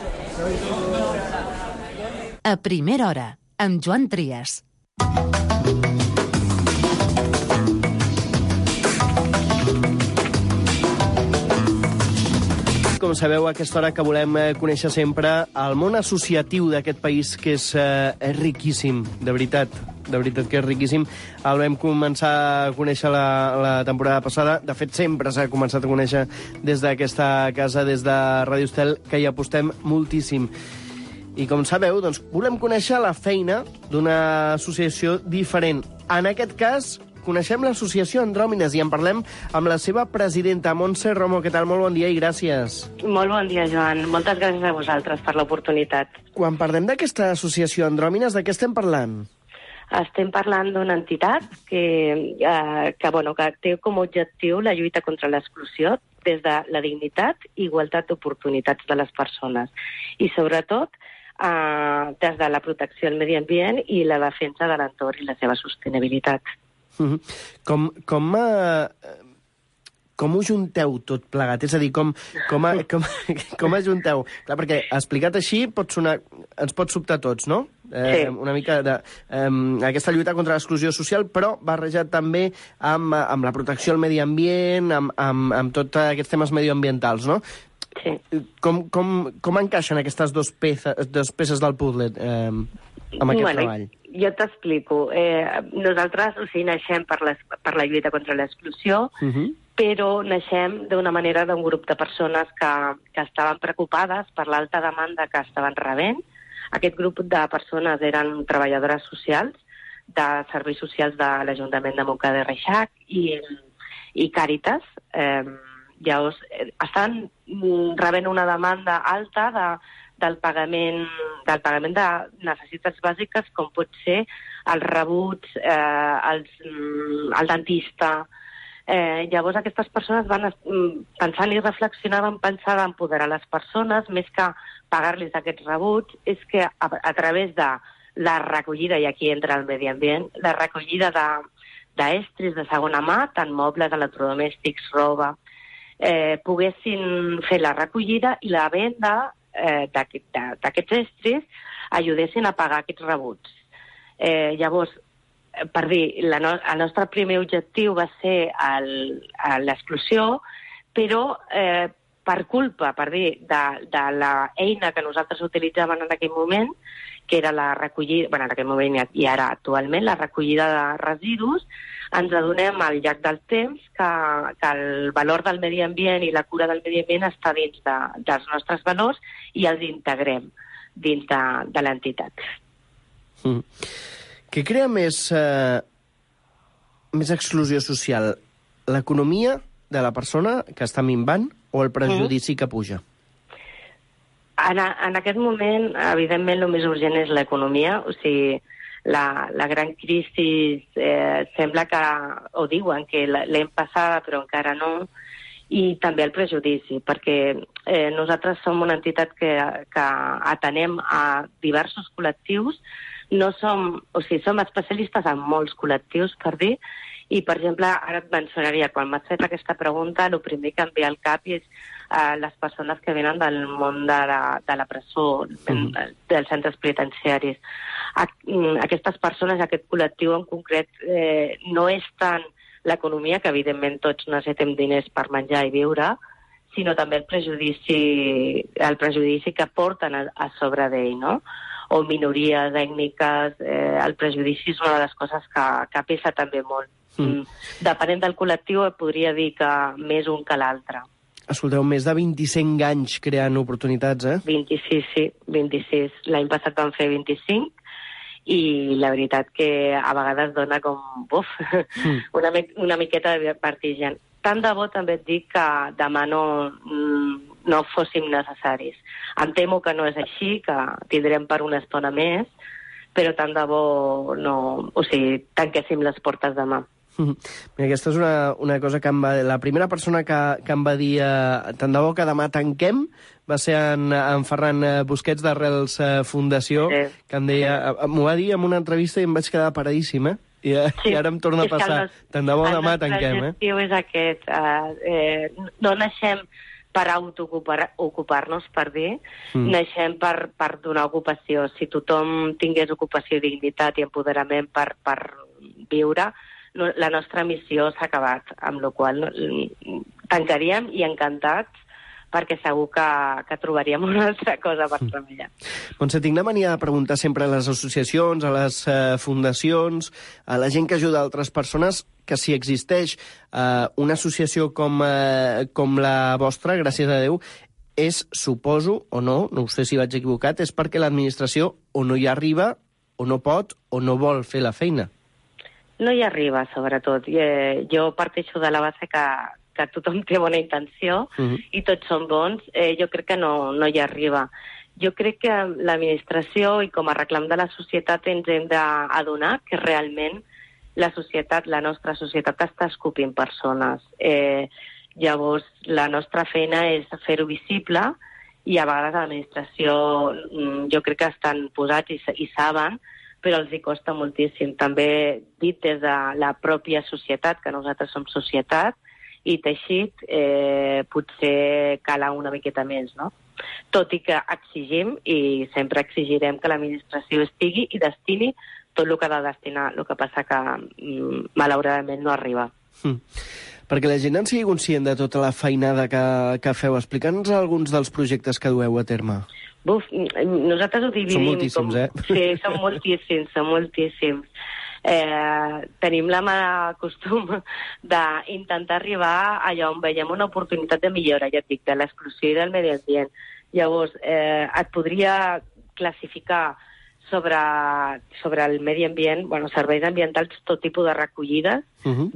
A primera hora, amb Joan Trias. Com sabeu, a aquesta hora que volem conèixer sempre el món associatiu d'aquest país, que és riquíssim, de veritat que és riquíssim. El vam començar a conèixer la temporada passada. De fet, sempre s'ha començat a conèixer des d'aquesta casa, des de Ràdio Estel, que hi apostem moltíssim. I com sabeu, doncs, volem conèixer la feina d'una associació diferent. En aquest cas, coneixem l'associació Andròmines i en parlem amb la seva presidenta, Montse Romo. Què tal? Molt bon dia i gràcies. Molt bon dia, Joan. Moltes gràcies a vosaltres per l'oportunitat. Quan parlem d'aquesta associació Andròmines, de què estem parlant? Estem parlant d'una entitat que té com a objectiu la lluita contra l'exclusió des de la dignitat i igualtat d'oportunitats de les persones. I, sobretot, des de la protecció del medi ambient i la defensa de l'entorn i la seva sostenibilitat. Com ho junteu tot plegat? És a dir, com ajunteu? Clar, perquè explicat així ens pot sobtar tots, no? Sí. Una mica aquesta lluita contra l'exclusió social, però barrejat també amb la protecció del medi ambient, amb tots aquests temes medioambientals, no? Sí. Com encaixen aquestes dues peces del puzzle amb aquest treball? Jo t'explico. Nosaltres naixem per la lluita contra l'exclusió, però naixem d'una manera d'un grup de persones que estaven preocupades per l'alta demanda que estaven rebent. Aquest grup de persones eren treballadores socials de serveis socials de l'Ajuntament de Montcada i Reixac i Càritas. Llavors, estan rebent una demanda alta del pagament de necessitats bàsiques, com pot ser els rebuts, el dentista. Llavors, aquestes persones van pensant i reflexionaven, pensant d'empoderar les personnes, més que pagar-los aquests rebuts, és que a través de la recollida, i aquí entra el medi ambient, la recollida d'estris de segona mà, tant mobles, electrodomèstics, roba, poguessin fer la recollida i la venda d'aquests estris ajudessin a pagar aquests rebuts. Llavors, per dir, el nostre primer objectiu va ser l'exclusió, però per culpa, per dir, de l'eina que nosaltres utilitzàvem en aquell moment, que era la recollida, en aquell moment i ara actualment, la recollida de residus, ens adonem al llarg del temps que el valor del medi ambient i la cura del medi ambient està dins dels nostres valors i els integrem dins de l'entitat. Què crea més exclusió social? L'economia de la persona que està minvant o el prejudici que puja? En aquest moment, evidentment, el més urgent és l'economia. O sigui, la gran crisi sembla que, o diuen que l'hem passada, però encara no, i també el prejudici, perquè nosaltres som una entitat que atenem a diversos col·lectius. Som especialistes en molts col·lectius, per dir, i, per exemple, ara et mencionaria, quan m'has fet aquesta pregunta, el primer que em ve al cap és les persones que venen del món de la presó, dels centres penitenciaris. Aquestes persones, aquest col·lectiu en concret, no és tant l'economia, que evidentment tots necessitem diners per menjar i viure, sinó també el prejudici que porten a sobre d'ell, no? O minories ètniques, el prejudici és una de les coses que pesa també molt. Depenent del col·lectiu, podria dir que més un que l'altre. Escolteu, més de 25 anys creant oportunitats, 26, sí, 26. L'any passat vam fer 25 i la veritat que a vegades dona com, una miqueta de vertigen. Tant de bo també et dic que demà no fóssim necessaris. Em temo que no és així, que tindrem per una estona més, però tant de bo tanquéssim les portes demà. Mira, aquesta és una cosa que la primera persona que em va dir tant de bo que demà tanquem va ser en Ferran Busquets d'Arrels Fundació, que em deia, m'ho va dir en una entrevista i em vaig quedar paradíssim, I ara em torna a passar. Tant de bo demà tanquem, El nostre objectiu és aquest. No naixem per autoocupar-nos, per dir, naixem per donar ocupació. Si tothom tingués ocupació, dignitat i empoderament per viure, la nostra missió s'ha acabat, amb la qual tancaríem i encantats, perquè segur que trobaríem una altra cosa per treballar. Montse, tinc la mania de preguntar sempre a les associacions, a les fundacions, a la gent que ajuda altres persones, que si existeix una associació com la vostra, gràcies a Déu, és, suposo, o no ho sé si vaig equivocat, és perquè l'administració o no hi arriba, o no pot, o no vol fer la feina. No hi arriba, sobretot. Jo parteixo de la base que tothom té bona intenció i tots són bons. Jo crec que no hi arriba. Jo crec que l'administració i com a reclam de la societat ens hem d'adonar que realment la nostra societat està escopint persones. Llavors, la nostra feina és fer-ho visible i a vegades l'administració jo crec que estan posats i saben, però els hi costa moltíssim. També dit des de la pròpia societat, que nosaltres som societat, i teixit, potser cala una miqueta més, no? Tot i que exigim, i sempre exigirem que l'administració estigui i destini tot el que ha de destinar. El que passa que, malauradament, no arriba. Perquè la gent en sigui conscient de tota la feinada que feu, explica'ns alguns dels projectes que dueu a terme. Nosaltres ho dividim... Són moltíssims, Sí, són moltíssims. Tenim la mala costum d'intentar arribar allà on veiem una oportunitat de millora, ja et dic, de l'exclusió i del medi ambient. Llavors, et podria classificar sobre el medi ambient, serveis ambientals, tot tipus de recollides,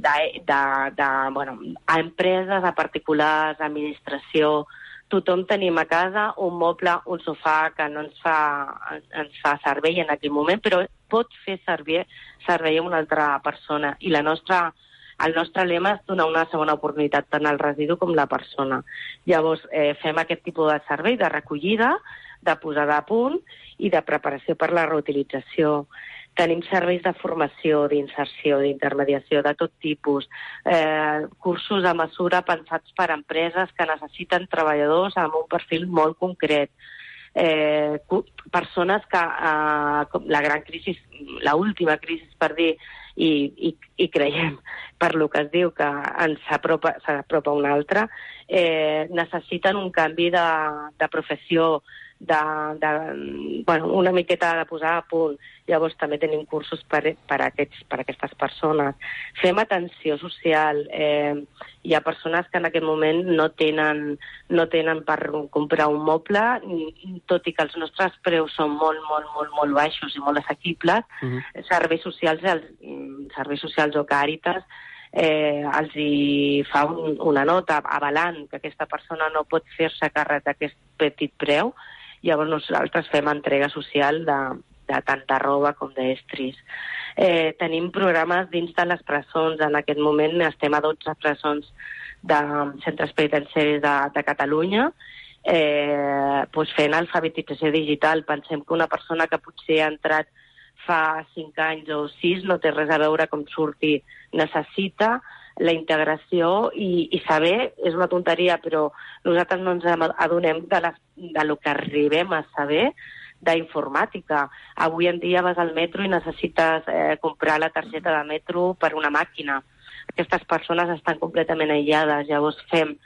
a empreses, a particulars, a administració. Tothom tenim a casa un moble, un sofà que no ens fa servei en aquell moment, però pot fer servei a una altra persona. I el nostre lema és donar una segona oportunitat tant al residu com la persona. Llavors, fem aquest tipus de servei de recollida, de posada a punt i de preparació per la reutilització. Tenim serveis de formació, d'inserció, d'intermediació, de tot tipus. Cursos a mesura pensats per empreses que necessiten treballadors amb un perfil molt concret. Persones que la gran crisi, l'última crisi, per dir, i creiem, per lo que es diu, que ens s'apropa una altra, necessiten un canvi de professió, una miqueta de posar a punt. Llavors també tenim cursos per aquestes persones. Fem atenció social. Hi ha persones que en aquest moment no tenen per comprar un moble, tot i que els nostres preus són molt baixos i molt assequibles. Serveis socials o Càritas els hi fa una nota avalant que aquesta persona no pot fer-se càrrec d'aquest petit preu. Llavors nosaltres fem entrega social de tant de roba com d'estris. Tenim programes dins de les presons. En aquest moment estem a 12 presons de centres penitenciaris de Catalunya, fent alfabetització digital. Pensem que una persona que potser ha entrat fa 5 anys o 6 no té res a veure com surti. Necessita la integració i saber, és una tonteria, però nosaltres no ens adonem de lo que arribem a saber d'informàtica. Avui en dia vas al metro i necessites comprar la targeta de metro per una màquina. Aquestes persones estan completament aïllades, llavors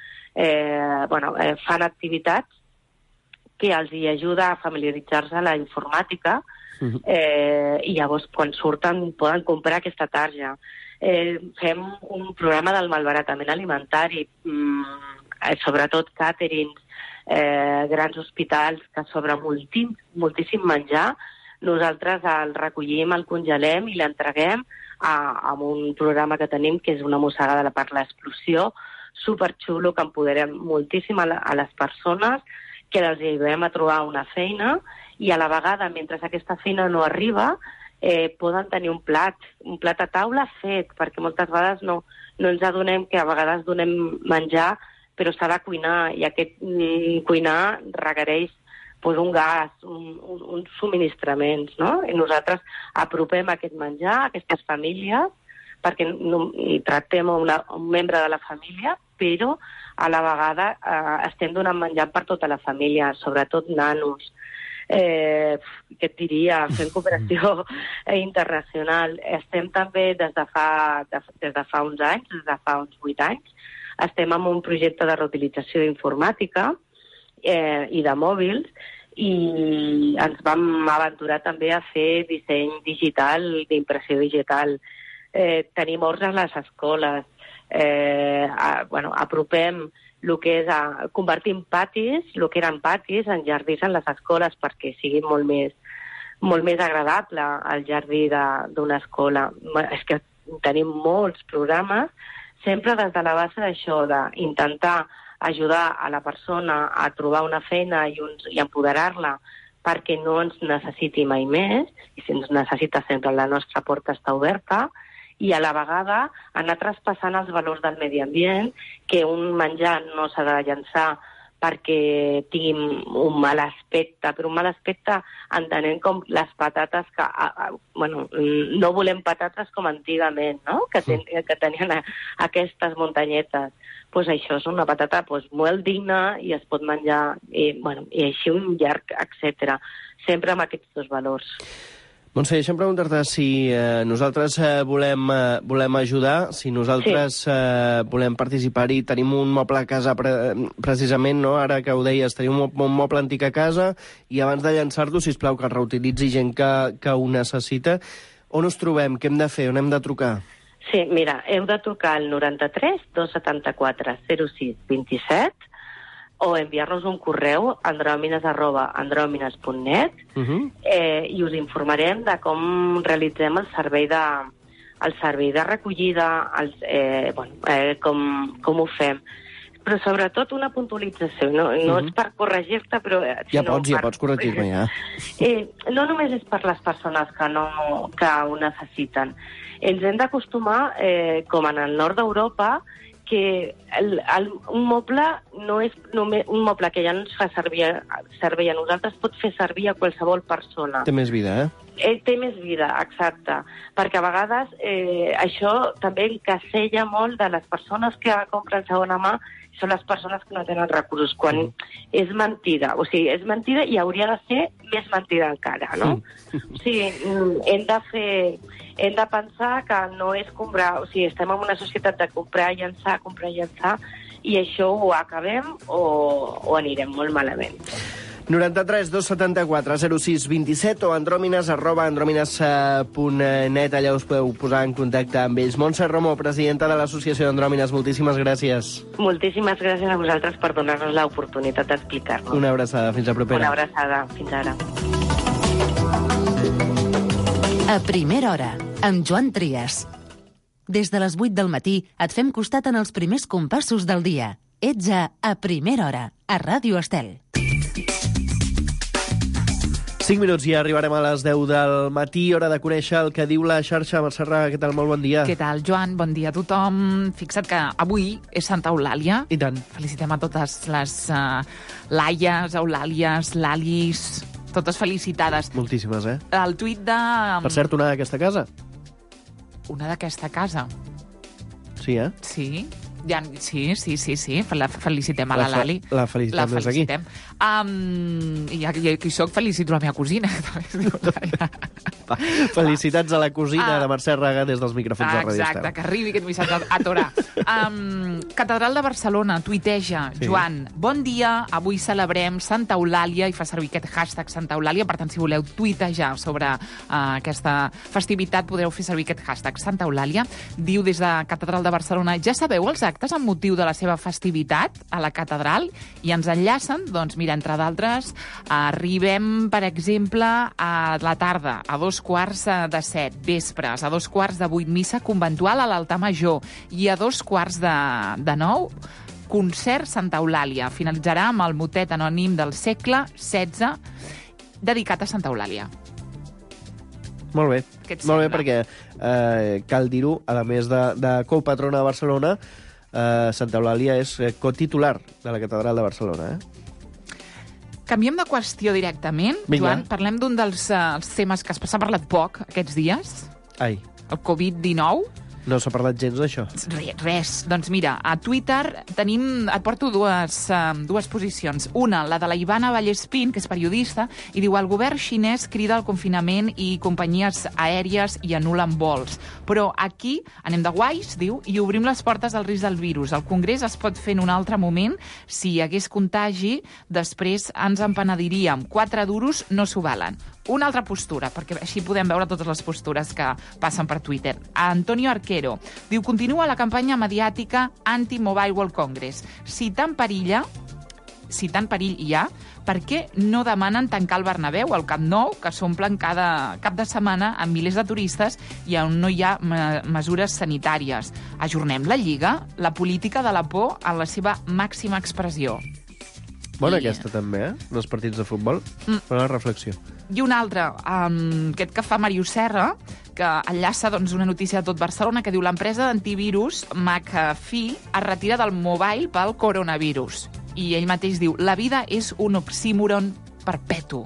fan activitats que els hi ajuda a familiaritzar-se a la informàtica i llavors quan surten poden comprar aquesta tarja. Fem un programa del malbaratament alimentari, sobretot càterings, grans hospitals que sobre moltíssim menjar, nosaltres el recollim, el congelem i l'entreguem amb un programa que tenim que és una mossegada per l'explosió, superxulo, que empoderem moltíssim a les persones, que els ajudem a trobar una feina i a la vegada, mentre aquesta feina no arriba, poden tenir un plat a taula fet, perquè moltes vegades no ens adonem que a vegades donem menjar però s'ha de cuinar, i aquest cuinar requereix un gas, uns subministraments, no? I nosaltres apropem aquest menjar a aquestes famílies perquè tractem un membre de la família, però a la vegada estem donant menjar per tota la família, sobretot nanos. Què et diria? Fem cooperació internacional. Estem també des de fa uns anys, des de fa uns 8 anys, estem en un projecte de reutilització d'informàtica i de mòbils i ens vam aventurar també a fer disseny digital, d'impressió digital. Tenim horts a les escoles, apropem el que és convertir patis, el que eren patis, en jardins en les escoles perquè sigui molt més agradable el jardí d'una escola. És que tenim molts programes, sempre des de la base d'això, d'intentar ajudar a la persona a trobar una feina i empoderar-la perquè no ens necessiti mai més, i si ens necessita sempre la nostra porta està oberta, i a la vegada anar traspassant els valors del medi ambient, que un menjar no s'ha de llançar perquè tingui un mal aspecte, però un mal aspecte entenent com les patates que... no volem patates com antigament, no? Que tenien aquestes muntanyetes. Doncs això és una patata molt digna i es pot menjar, i així un llarg, etc. Sempre amb aquests dos valors. Montse, deixa'm preguntar-te si nosaltres volem ajudar, si nosaltres volem participar-hi. Tenim un moble a casa, precisament, no? Ara que ho deies, tenim un moble antic a casa i abans de llançar-lo, sisplau, que el reutilitzi gent que ho necessita. On us trobem? Què hem de fer? On hem de trucar? Sí, mira, heu de trucar al 93 274 06 27 o enviar-nos un correu andromines@andromines.net i us informarem de com realitzem el servei de recollida, com ho fem. Però sobretot una puntualització, no és per corregir-te, però... Ja pots corregir-me, ja. No només és per les persones que ho necessiten. Ens hem d'acostumar, com en el nord d'Europa, que un moble no és només un moble que ja no ens fa servir a nosaltres, pot fer servir a qualsevol persona. Té més vida, Té més vida, exacte. Perquè a vegades això també encasella molt de les persones que compren segona mà, són les persones que no tenen recursos, quan és mentida. O sigui, és mentida i hauria de ser més mentida encara, no? O sigui, hem de pensar que no és comprar... O sigui, estem en una societat de comprar i llançar, i això ho acabem o anirem molt malament. 93 274 06 27 o andromines@andromines.net. Allà us podeu posar en contacte amb ells. Montse Romo, presidenta de l'Associació d'Andròmines, moltíssimes gràcies. Moltíssimes gràcies a vosaltres per donar-nos l'oportunitat d'explicar-nos. Una abraçada, fins la propera. Una abraçada, fins ara. A primera hora, amb Joan Trias. Des de les 8 del matí et fem costat en els primers compassos del dia. Ets a primera hora, a Ràdio Estel. 5 minuts i arribarem a les 10 del matí, hora de conèixer el que diu la xarxa. Mercè Raga, què tal? Molt bon dia. Què tal, Joan? Bon dia a tothom. Fixa't que avui és Santa Eulàlia. I tant. Felicitem a totes les Laies, Eulàlies, Lalis, totes felicitades. Moltíssimes, El tuit de... Per cert, una d'aquesta casa. Una d'aquesta casa? Sí, eh? Sí. Ja, sí. La felicitem a la Lali. La felicitem des d'aquí. I ja que hi soc, felicito la meva cosina. Felicitats a la cosina de Mercè Raga des dels micròfons de Radio Estel. Exacte, que arribi aquest missatge a Torà. Catedral de Barcelona tuiteja, Joan, bon dia, avui celebrem Santa Eulàlia, i fa servir aquest hashtag Santa Eulàlia, per tant, si voleu tuitejar sobre aquesta festivitat, podeu fer servir aquest hashtag Santa Eulàlia. Diu des de Catedral de Barcelona, ja sabeu els actes amb motiu de la seva festivitat a la catedral, i ens enllacen, doncs mira, entre d'altres, arribem, per exemple, a la tarda, a 6:45 vespres, a 6:45 missa conventual a l'altar major, i a 8:45 concert Santa Eulàlia. Finalitzarà amb el motet anònim del segle XVI dedicat a Santa Eulàlia. Molt bé, perquè cal dir-ho, a més de copatrona de Barcelona, Santa Eulàlia és cotitular de la Catedral de Barcelona, Canviem de qüestió directament. Vinga. Joan, parlem d'un dels temes que s'ha parlat poc aquests dies, Ai, el Covid-19. no s'ha parlat gens d'això. Res. Doncs mira, a Twitter et porto dues posicions. Una, la de la Ivana Vallespín, que és periodista, i diu: el govern xinès crida al confinament i companyies aèries i anulen vols. Però aquí anem de guais, diu, i obrim les portes al risc del virus. El congrés es pot fer en un altre moment. Si hi hagués contagi, després ens en penediríem. 4 duros no s'ho valen. Una altra postura, perquè així podem veure totes les postures que passen per Twitter. Antonio Arquero diu: continua la campanya mediàtica anti-Mobile World Congress. Si tant perill hi ha, per què no demanen tancar el Bernabéu, el Camp Nou, que s'omplen cada cap de setmana amb milers de turistes i on no hi ha mesures sanitàries? Ajornem la Lliga, la política de la por en la seva màxima expressió. Bona aquesta també, dels partits de futbol. Bona reflexió. I un altre, aquest que fa Màrius Serra, que enllaça una notícia de tot Barcelona, que diu: l'empresa d'antivirus McAfee es retira del mobile pel coronavirus. I ell mateix diu: la vida és un oxímoron perpetu.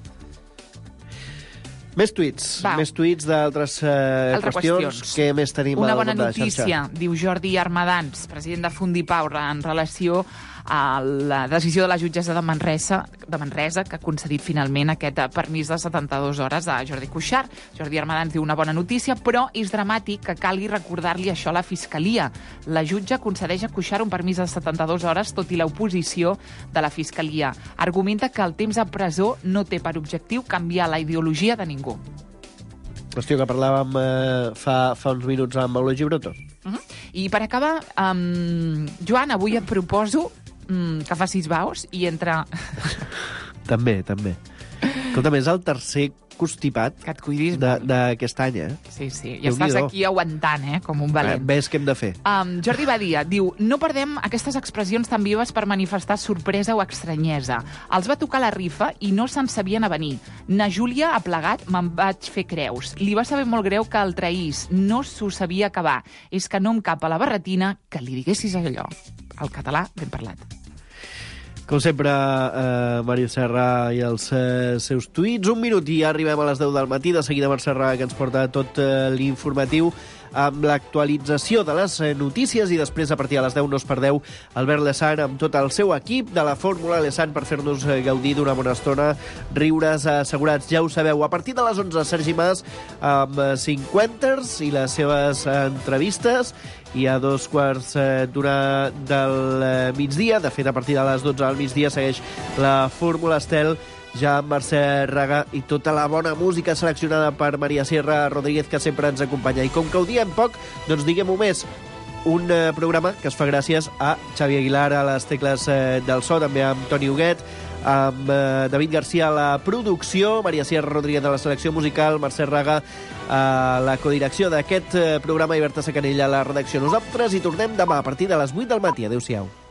Més tuits d'altres qüestions. Què més tenim? Una bona notícia, diu Jordi Armadans, president de Fundipau, en relació a la decisió de la jutgessa de Manresa, que ha concedit finalment aquest permís de 72 hores a Jordi Cuixart. Jordi Armadans diu: una bona notícia, però és dramàtic que calgui recordar-li això a la Fiscalia. La jutge concedeix a Cuixart un permís de 72 hores, tot i l'oposició de la Fiscalia. Argumenta que el temps a presó no té per objectiu canviar la ideologia de ningú. Qüestió que parlàvem fa uns minuts amb Eulogio Broto. I per acabar, Joan, avui et proposo que facis baus i entre... També. Escolta'm, és el tercer constipat que et cuidis d'aquest any, Sí. I estàs aquí aguantant, com un valent. Ves què hem de fer. Jordi Badia diu: no perdem aquestes expressions tan vives per manifestar sorpresa o estranyesa. Els va tocar la rifa i no se'n sabien a venir. Na Júlia ha plegat, me'n vaig fer creus. Li va saber molt greu que el traís. No s'ho sabia acabar. És que no em cap a la barretina que li diguessis allò. El català ben parlat. Com sempre, Màrius Serra i els seus tuits. 1 minut i ja arribem a les 10 del matí. De seguida, Mercè Raga, que ens porta tot l'informatiu amb l'actualització de les notícies, i després, a partir de les 10, no us perdeu Albert Lessan amb tot el seu equip de la Fórmula Lessan per fer-nos gaudir d'una bona estona, riures assegurats. Ja ho sabeu, a partir de les 11, Sergi Mas amb 50ers i les seves entrevistes, i a 2:15 del migdia, de fet, a partir de les 12 del migdia, segueix la Fórmula Estel, ja amb Mercè Raga i tota la bona música seleccionada per Maria Sierra Rodríguez, que sempre ens acompanya. I com que ho diem poc, doncs diguem-ho més. Un programa que es fa gràcies a Xavi Aguilar a les tecles del so, també amb Toni Huguet, amb David Garcia a la producció, Maria Sierra Rodríguez a la selecció musical, Mercè Raga a la codirecció d'aquest programa i Berta Sacanella a la redacció. Nosaltres hi tornem demà a partir de les 8 del matí. Adéu-siau.